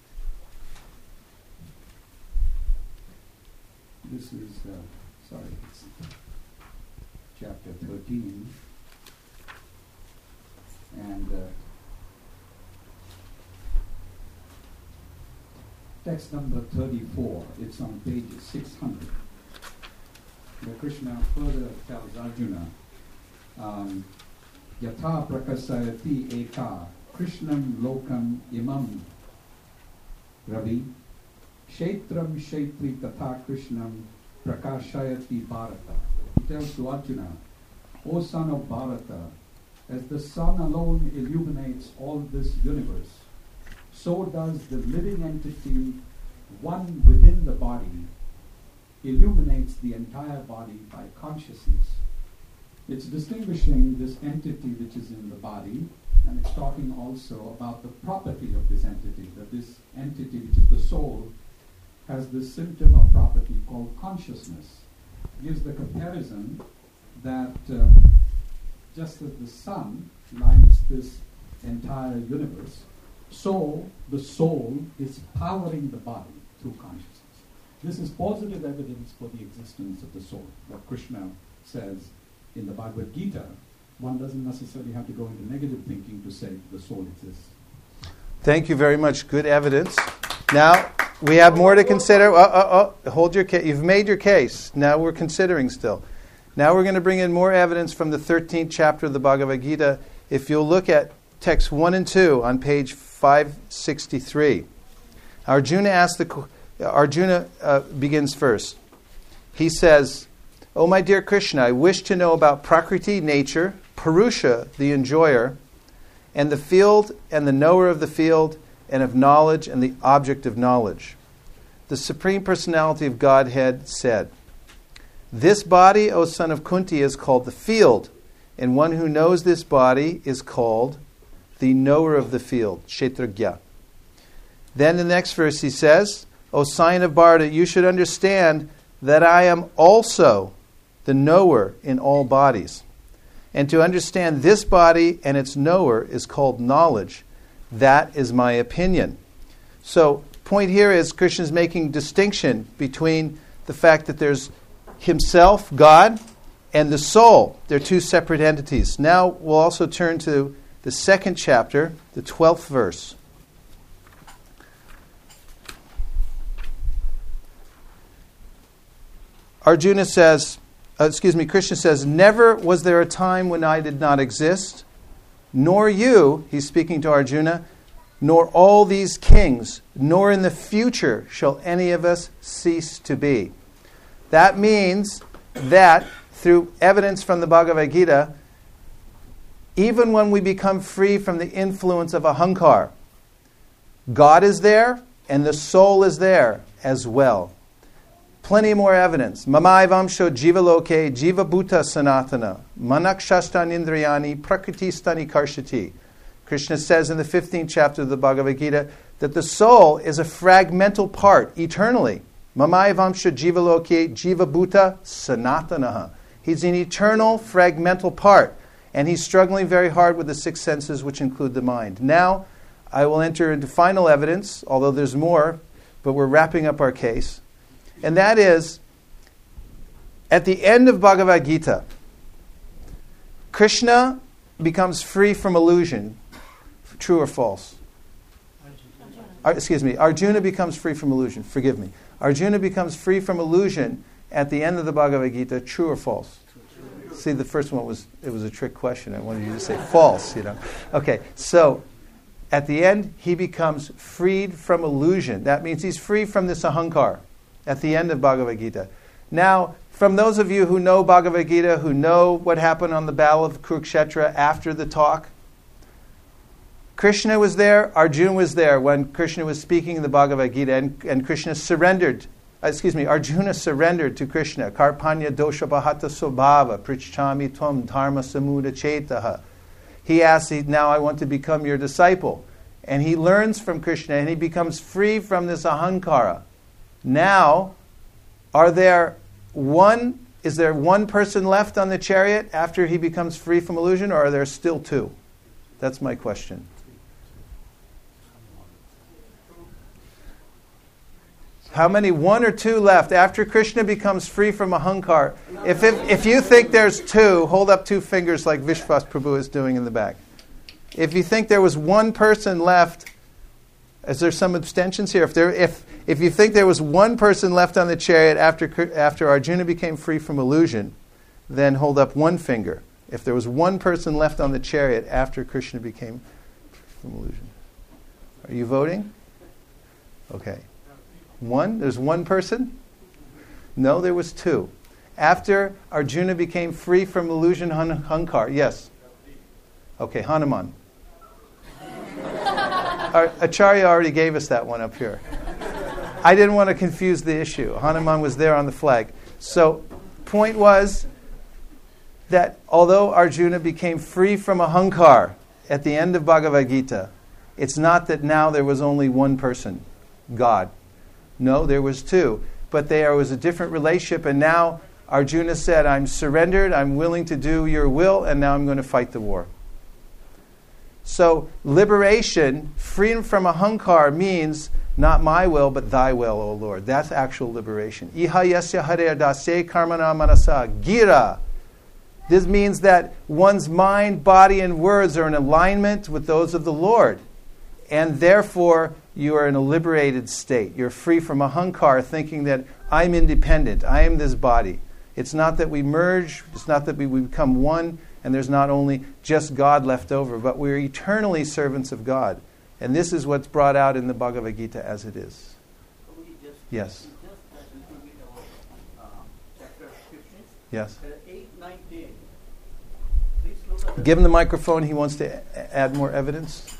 [SPEAKER 2] this is, uh, sorry, it's chapter thirteen. And uh, text number thirty-four, it's on page six hundred. Where Krishna further tells Arjuna, um, Yatha prakasayati eka Krishnam lokam imam Ravi Kshetram Kshetri Tatha Krishnam Prakashayati Bharata. He tells to Arjuna, O son of Bharata, as the sun alone illuminates all this universe, so does the living entity, one within the body, illuminates the entire body by consciousness. It's distinguishing this entity which is in the body, and it's talking also about the property of this entity, that this entity, which is the soul, has this symptom of property called consciousness. Gives the comparison that uh, just as the sun lights this entire universe, so the soul is powering the body through consciousness. This is positive evidence for the existence of the soul. What Krishna says in the Bhagavad Gita, one doesn't necessarily have to go into negative thinking to say the soul exists.
[SPEAKER 1] Thank you very much. Good evidence. Now, we have more to consider. Oh, oh, oh, hold your case. You've made your case. Now we're considering still. Now we're going to bring in more evidence from the thirteenth chapter of the Bhagavad Gita. If you'll look at text one and two on page five sixty-three. Arjuna asks the Arjuna uh, begins first. He says, "Oh my dear Krishna, I wish to know about Prakriti, nature, Purusha, the enjoyer, and the field and the knower of the field, and of knowledge and the object of knowledge." The Supreme Personality of Godhead said, "This body, O son of Kunti, is called the field, and one who knows this body is called the knower of the field, Kshetragya." Then in the next verse he says, "O scion of Bharata, you should understand that I am also the knower in all bodies. And to understand this body and its knower is called knowledge. That is my opinion." So, point here is Krishna is making distinction between the fact that there's himself, God, and the soul. They're two separate entities. Now we'll also turn to the second chapter, the twelfth verse. Arjuna says, uh, excuse me, Krishna says, "Never was there a time when I did not exist, nor you," he's speaking to Arjuna, "nor all these kings, nor in the future shall any of us cease to be." That means that through evidence from the Bhagavad Gita, even when we become free from the influence of ahankar, God is there and the soul is there as well. Plenty more evidence. Mamayvamsho jivaloke jiva bhuta sanatana manakshastan indriyani prakriti-stani karshati. Krishna says in the fifteenth chapter of the Bhagavad Gita that the soul is a fragmental part eternally. Mamayvamsha jivaloke jiva bhuta sanatana. He's an eternal fragmental part, and he's struggling very hard with the six senses, which include the mind. Now, I will enter into final evidence, although there's more, but we're wrapping up our case. And that is, at the end of Bhagavad Gita, Krishna becomes free from illusion. True or false? Ar- excuse me. Arjuna becomes free from illusion. Forgive me. Arjuna becomes free from illusion at the end of the Bhagavad Gita. True or false? True. See, the first one was, it was a trick question. I wanted you to say false, you know. Okay, so at the end, he becomes freed from illusion. That means he's free from this ahankar at the end of Bhagavad Gita. Now, from those of you who know Bhagavad Gita, who know what happened on the Battle of Kurukshetra after the talk, Krishna was there, Arjuna was there when Krishna was speaking in the Bhagavad Gita, and, and Krishna surrendered, uh, excuse me, Arjuna surrendered to Krishna. Karpanya dosha bahata sobhava prichchami tvam dharma samuda chetaha. He asks, he, now I want to become your disciple. And he learns from Krishna, and he becomes free from this ahankara. Now, are there one, is there one person left on the chariot after he becomes free from illusion, or are there still two? That's my question. How many? One or two left. After Krishna becomes free from ahankar, if, if, if you think there's two, hold up two fingers like Vishwas Prabhu is doing in the back. If you think there was one person left, is there some abstentions here? If there, if if you think there was one person left on the chariot after after Arjuna became free from illusion, then hold up one finger. If there was one person left on the chariot after Krishna became free from illusion. Are you voting? Okay. One? There's one person? No, there was two. After Arjuna became free from illusion han- hankar. Yes. Okay, Hanuman. Our Acharya already gave us that one up here. I didn't want to confuse the issue. Hanuman was there on the flag. So, point was that although Arjuna became free from ahankar at the end of Bhagavad Gita, it's not that now there was only one person, God. No, there was two. But there was a different relationship, and now Arjuna said, I'm surrendered, I'm willing to do your will, and now I'm going to fight the war. So, liberation, freedom from ahankar, means not my will, but thy will, O Lord. That's actual liberation. Iha yasya hare dase karmana manasa gira. This means that one's mind, body, and words are in alignment with those of the Lord. And therefore, you are in a liberated state. You're free from ahankar, thinking that I'm independent, I am this body. It's not that we merge, it's not that we become one, and there's not only just God left over, but we're eternally servants of God. And this is what's brought out in the Bhagavad Gita as it is. Yes. Yes. Give him the microphone. He wants to a- add more evidence.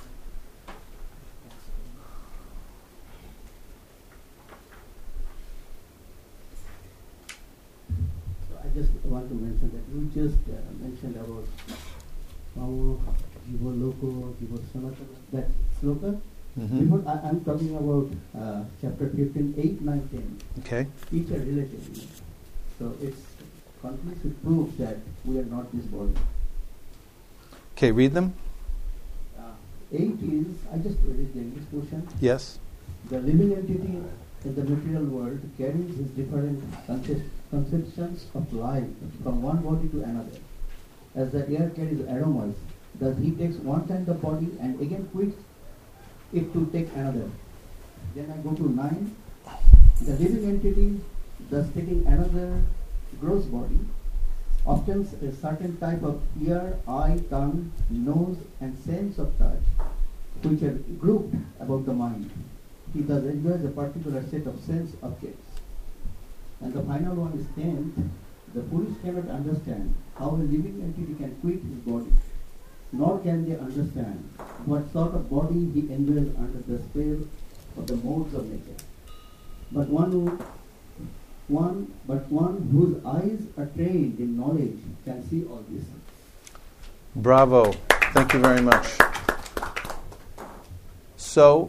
[SPEAKER 12] I just want to mention that you just uh, mentioned about Pavo, Jiva Loko, Jiva Sanatana, that sloka.
[SPEAKER 1] Mm-hmm.
[SPEAKER 12] Before, I, I'm talking about uh, chapter fifteen, eight, nine, ten.
[SPEAKER 1] Okay.
[SPEAKER 12] Each are related. You know. So it's conclusively proves that we are not this body.
[SPEAKER 1] Okay, read them.
[SPEAKER 12] Uh, eight is, I just read the English portion.
[SPEAKER 1] Yes.
[SPEAKER 12] The living entity in the material world carries his different concept, conceptions of life from one body to another. As the air carries aromas, thus he takes one kind of body and again quits it to take another. Then I go to nine. The living entity, thus taking another gross body, obtains a certain type of ear, eye, tongue, nose, and sense of touch, which are grouped about the mind. He thus enjoys a particular set of sense objects. And the final one is tenth. The foolish cannot understand how a living entity can quit his body, nor can they understand what sort of body he enjoys under the spell of the modes of nature. But one who one but one whose eyes are trained in knowledge can see all this.
[SPEAKER 1] Bravo. Thank you very much. So,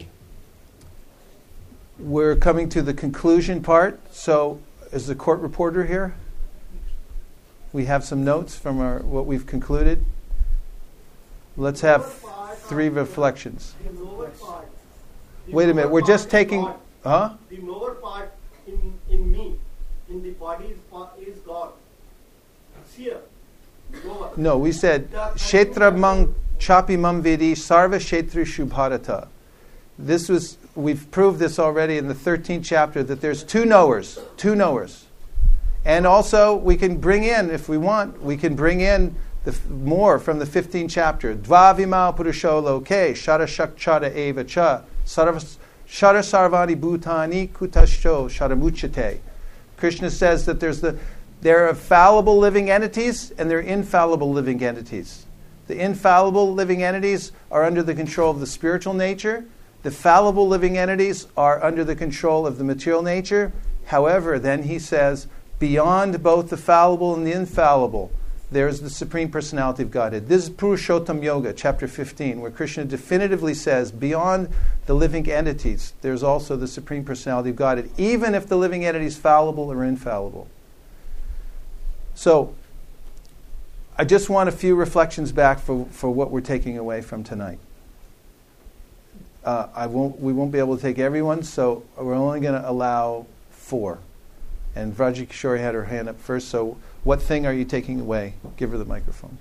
[SPEAKER 1] we're coming to the conclusion part. So, is the court reporter here? We have some notes from our what we've concluded. Let's have three reflections.
[SPEAKER 5] The lower part. The
[SPEAKER 1] Wait a minute. We're
[SPEAKER 5] lower
[SPEAKER 1] just
[SPEAKER 5] part is
[SPEAKER 1] taking...
[SPEAKER 5] God.
[SPEAKER 1] Huh?
[SPEAKER 5] The lower part in, in me, in the body is, pa- is God. Seer. Lower.
[SPEAKER 1] No, we said, Kshetra mang chapi mam vidi sarva kshetri shubharata. This was, we've proved this already in the thirteenth chapter, that there's two knowers, two knowers. And also, we can bring in, if we want, we can bring in the f- more from the fifteenth chapter. Dvavima purusho loke, shara shakchara eva cha, shara sarvani bhutani kutasho sharamuchate. Krishna says that there's the there are fallible living entities and there are infallible living entities. The infallible living entities are under the control of the spiritual nature. The fallible living entities are under the control of the material nature. However, then he says, beyond both the fallible and the infallible, there is the Supreme Personality of Godhead. This is Purushottam Yoga, chapter fifteen, where Krishna definitively says, beyond the living entities, there's also the Supreme Personality of Godhead, even if the living entity is fallible or infallible. So, I just want a few reflections back for, for what we're taking away from tonight. uh, I won't. We won't be able to take everyone, so we're only going to allow four. And Vraji Kishori had her hand up first. So, what thing are you taking away? Give her the microphone.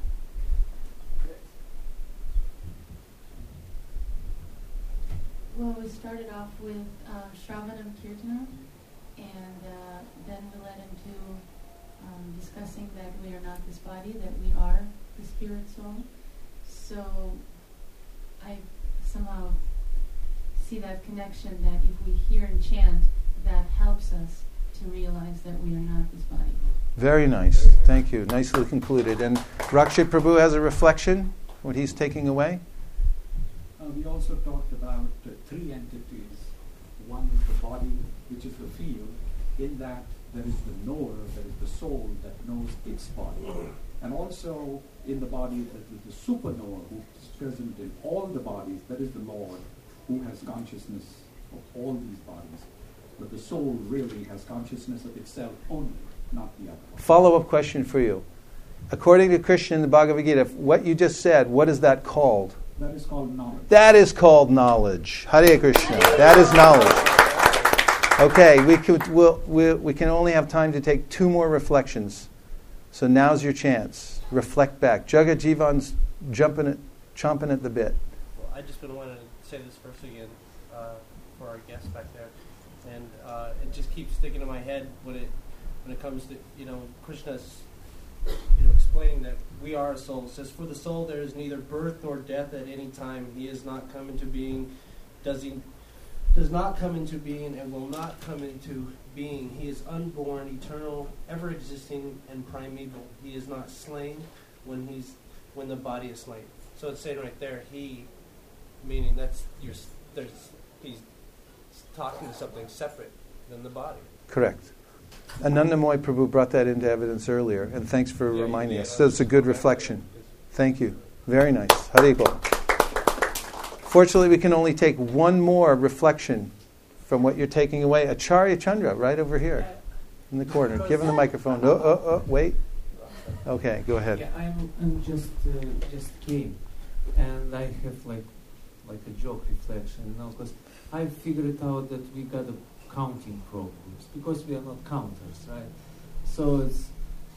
[SPEAKER 3] Well, we started off with um, Shravanam Kirtanam, and uh, then we led into um, discussing that we are not this body, that we are the spirit soul. So I somehow see that connection that if we hear and chant, that helps us to realize that we are not this body.
[SPEAKER 1] Very nice. Thank you. Nicely concluded. And Rakshay Prabhu has a reflection, what he's taking away.
[SPEAKER 2] Uh, we also talked about uh, three entities. One is the body, which is the field. In that, there is the knower, there is the soul that knows its body. And also, in the body, there is the super knower who is present in all the bodies. That is the Lord, who has consciousness of all these bodies. But the soul really has consciousness of itself only, not the other.
[SPEAKER 1] Follow-up question for you. According to Krishna in the Bhagavad Gita, what you just said, what is that called?
[SPEAKER 2] That is called knowledge.
[SPEAKER 1] That is called knowledge. Hare Krishna. That is knowledge. Okay, we could, we'll, we we can only have time to take two more reflections. So now's your chance. Reflect back. Jagat Jivan's jumping at, chomping at the bit.
[SPEAKER 13] Well, I just want to say this verse again uh, for our guests back there, and uh, it just keeps sticking in my head when it when it comes to you know Krishna's you know explaining that we are a soul. It says, "For the soul there is neither birth nor death at any time. He is not come into being. Does he?" does not come into being and will not come into being. He is unborn, eternal, ever-existing, and primeval. He is not slain when he's when the body is slain. So it's saying right there, he, meaning that's your, there's he's talking to something separate than the body.
[SPEAKER 1] Correct. Anandamoy Prabhu brought that into evidence earlier, and thanks for yeah, reminding yeah, us. So it's a good reflection. Thank you. Very nice. Haribol. Fortunately, we can only take one more reflection from what you're taking away. Acharya Chandra, right over here in the corner. Give him the microphone. Oh, oh, oh, wait. Okay, go ahead.
[SPEAKER 14] Yeah, I'm, I'm just uh, just came, and I have like like a joke reflection, you know, because I figured out that we got a counting problems because we are not counters, right? So it's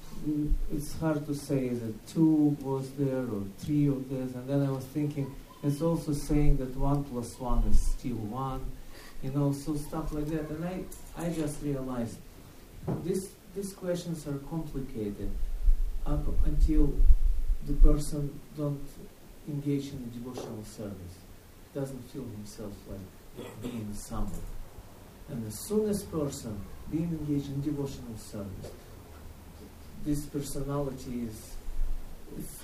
[SPEAKER 14] it's hard to say that two was there or three of this, and then I was thinking. It's also saying that one plus one is still one, you know, so stuff like that. And I, I just realized this, these questions are complicated up until the person don't engage in devotional service, doesn't feel himself like being somewhere. And as soon as person being engaged in devotional service, this personality is, is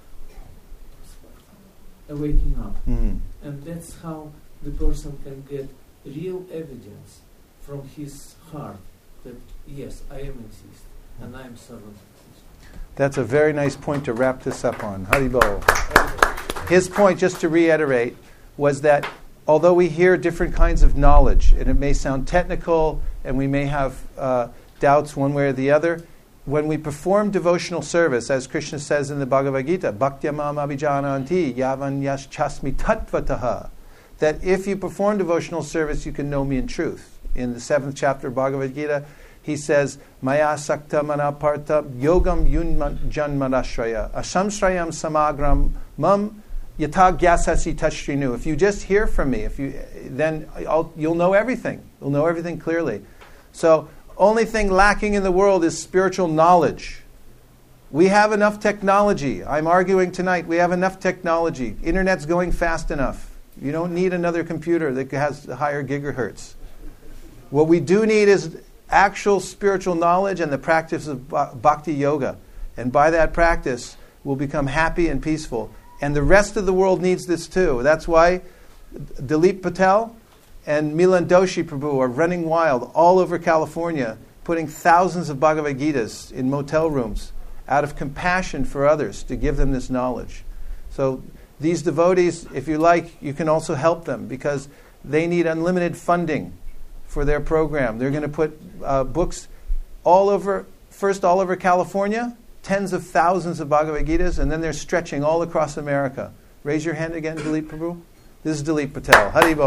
[SPEAKER 14] waking up. Mm. And that's how the person can get real evidence from his heart that, yes, I am exist, and I am servant.
[SPEAKER 1] That's a very nice point to wrap this up on. Haribol. His point, just to reiterate, was that although we hear different kinds of knowledge, and it may sound technical, and we may have uh, doubts one way or the other, when we perform devotional service, as Krishna says in the Bhagavad Gita, Bhaktyamam abhijananti yavan yaschasmi tatvataha, that if you perform devotional service, you can know me in truth. In the seventh chapter of Bhagavad Gita, he says, Maya sakta manaparta yogam yun janmarashraya asamsrayam samagram mam yata gyasasi tashrinu. If you just hear from me, if you then I'll, you'll know everything. You'll know everything clearly. So, only thing lacking in the world is spiritual knowledge. We have enough technology. I'm arguing tonight, we have enough technology. Internet's going fast enough. You don't need another computer that has higher gigahertz. What we do need is actual spiritual knowledge and the practice of bhakti yoga. And by that practice, we'll become happy and peaceful. And the rest of the world needs this too. That's why Dilip Patel and Milan Doshi Prabhu are running wild all over California, putting thousands of Bhagavad Gitas in motel rooms out of compassion for others to give them this knowledge. So these devotees, if you like, you can also help them because they need unlimited funding for their program. They're going to put uh, books all over, first all over California, tens of thousands of Bhagavad Gitas, and then they're stretching all across America. Raise your hand again, Dilip Prabhu. This is Dilip Patel. Haribol.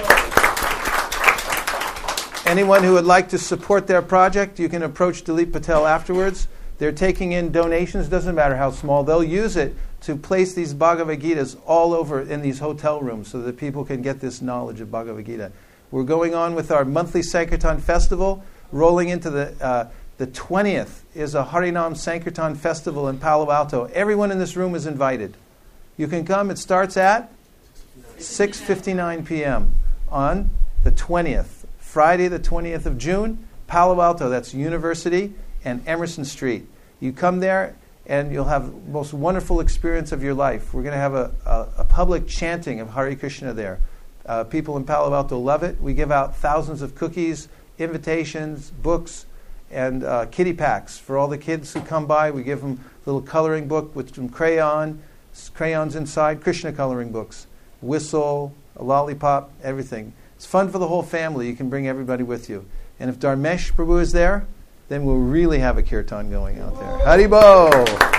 [SPEAKER 1] Anyone who would like to support their project, you can approach Dilip Patel afterwards. They're taking in donations, doesn't matter how small. They'll use it to place these Bhagavad Gitas all over in these hotel rooms so that people can get this knowledge of Bhagavad Gita. We're going on with our monthly Sankirtan festival, rolling into the uh, the twentieth is a Harinam Sankirtan festival in Palo Alto. Everyone in this room is invited. You can come. It starts at six fifty-nine p.m. on the twentieth, Friday the twentieth of June, Palo Alto. That's University and Emerson Street. You come there and you'll have the most wonderful experience of your life. We're going to have a, a, a public chanting of Hare Krishna there. Uh, people in Palo Alto love it. We give out thousands of cookies, invitations, books, and uh, kitty packs for all the kids who come by. We give them a little coloring book with some crayon, crayons inside, Krishna coloring books, whistle, a lollipop, everything. It's fun for the whole family. You can bring everybody with you. And if Dharmesh Prabhu is there, then we'll really have a kirtan going out there. Haribo!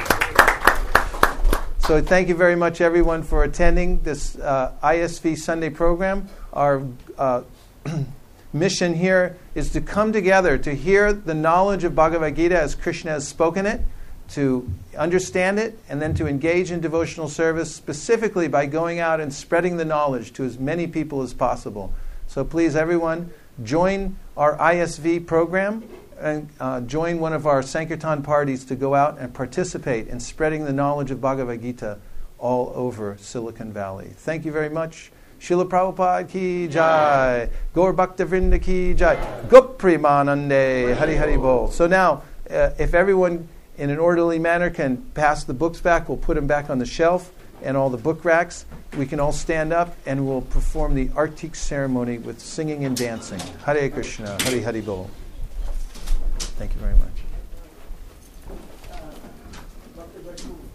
[SPEAKER 1] So thank you very much, everyone, for attending this uh, I S V Sunday program. Our uh, mission here is to come together to hear the knowledge of Bhagavad Gita as Krishna has spoken it, to understand it, and then to engage in devotional service, specifically by going out and spreading the knowledge to as many people as possible. So please, everyone, join our I S V program and uh, join one of our Sankirtan parties to go out and participate in spreading the knowledge of Bhagavad Gita all over Silicon Valley. Thank you very much. Srila Prabhupada ki jai. Gaur Bhakta Vrinda ki jai. Goprimanande. Hari Hari Bol. So now, uh, if everyone in an orderly manner can pass the books back, we'll put them back on the shelf and all the book racks. We can all stand up and we'll perform the Artik ceremony with singing and dancing. Hare Krishna. Hari Hari Bol. Thank you very much.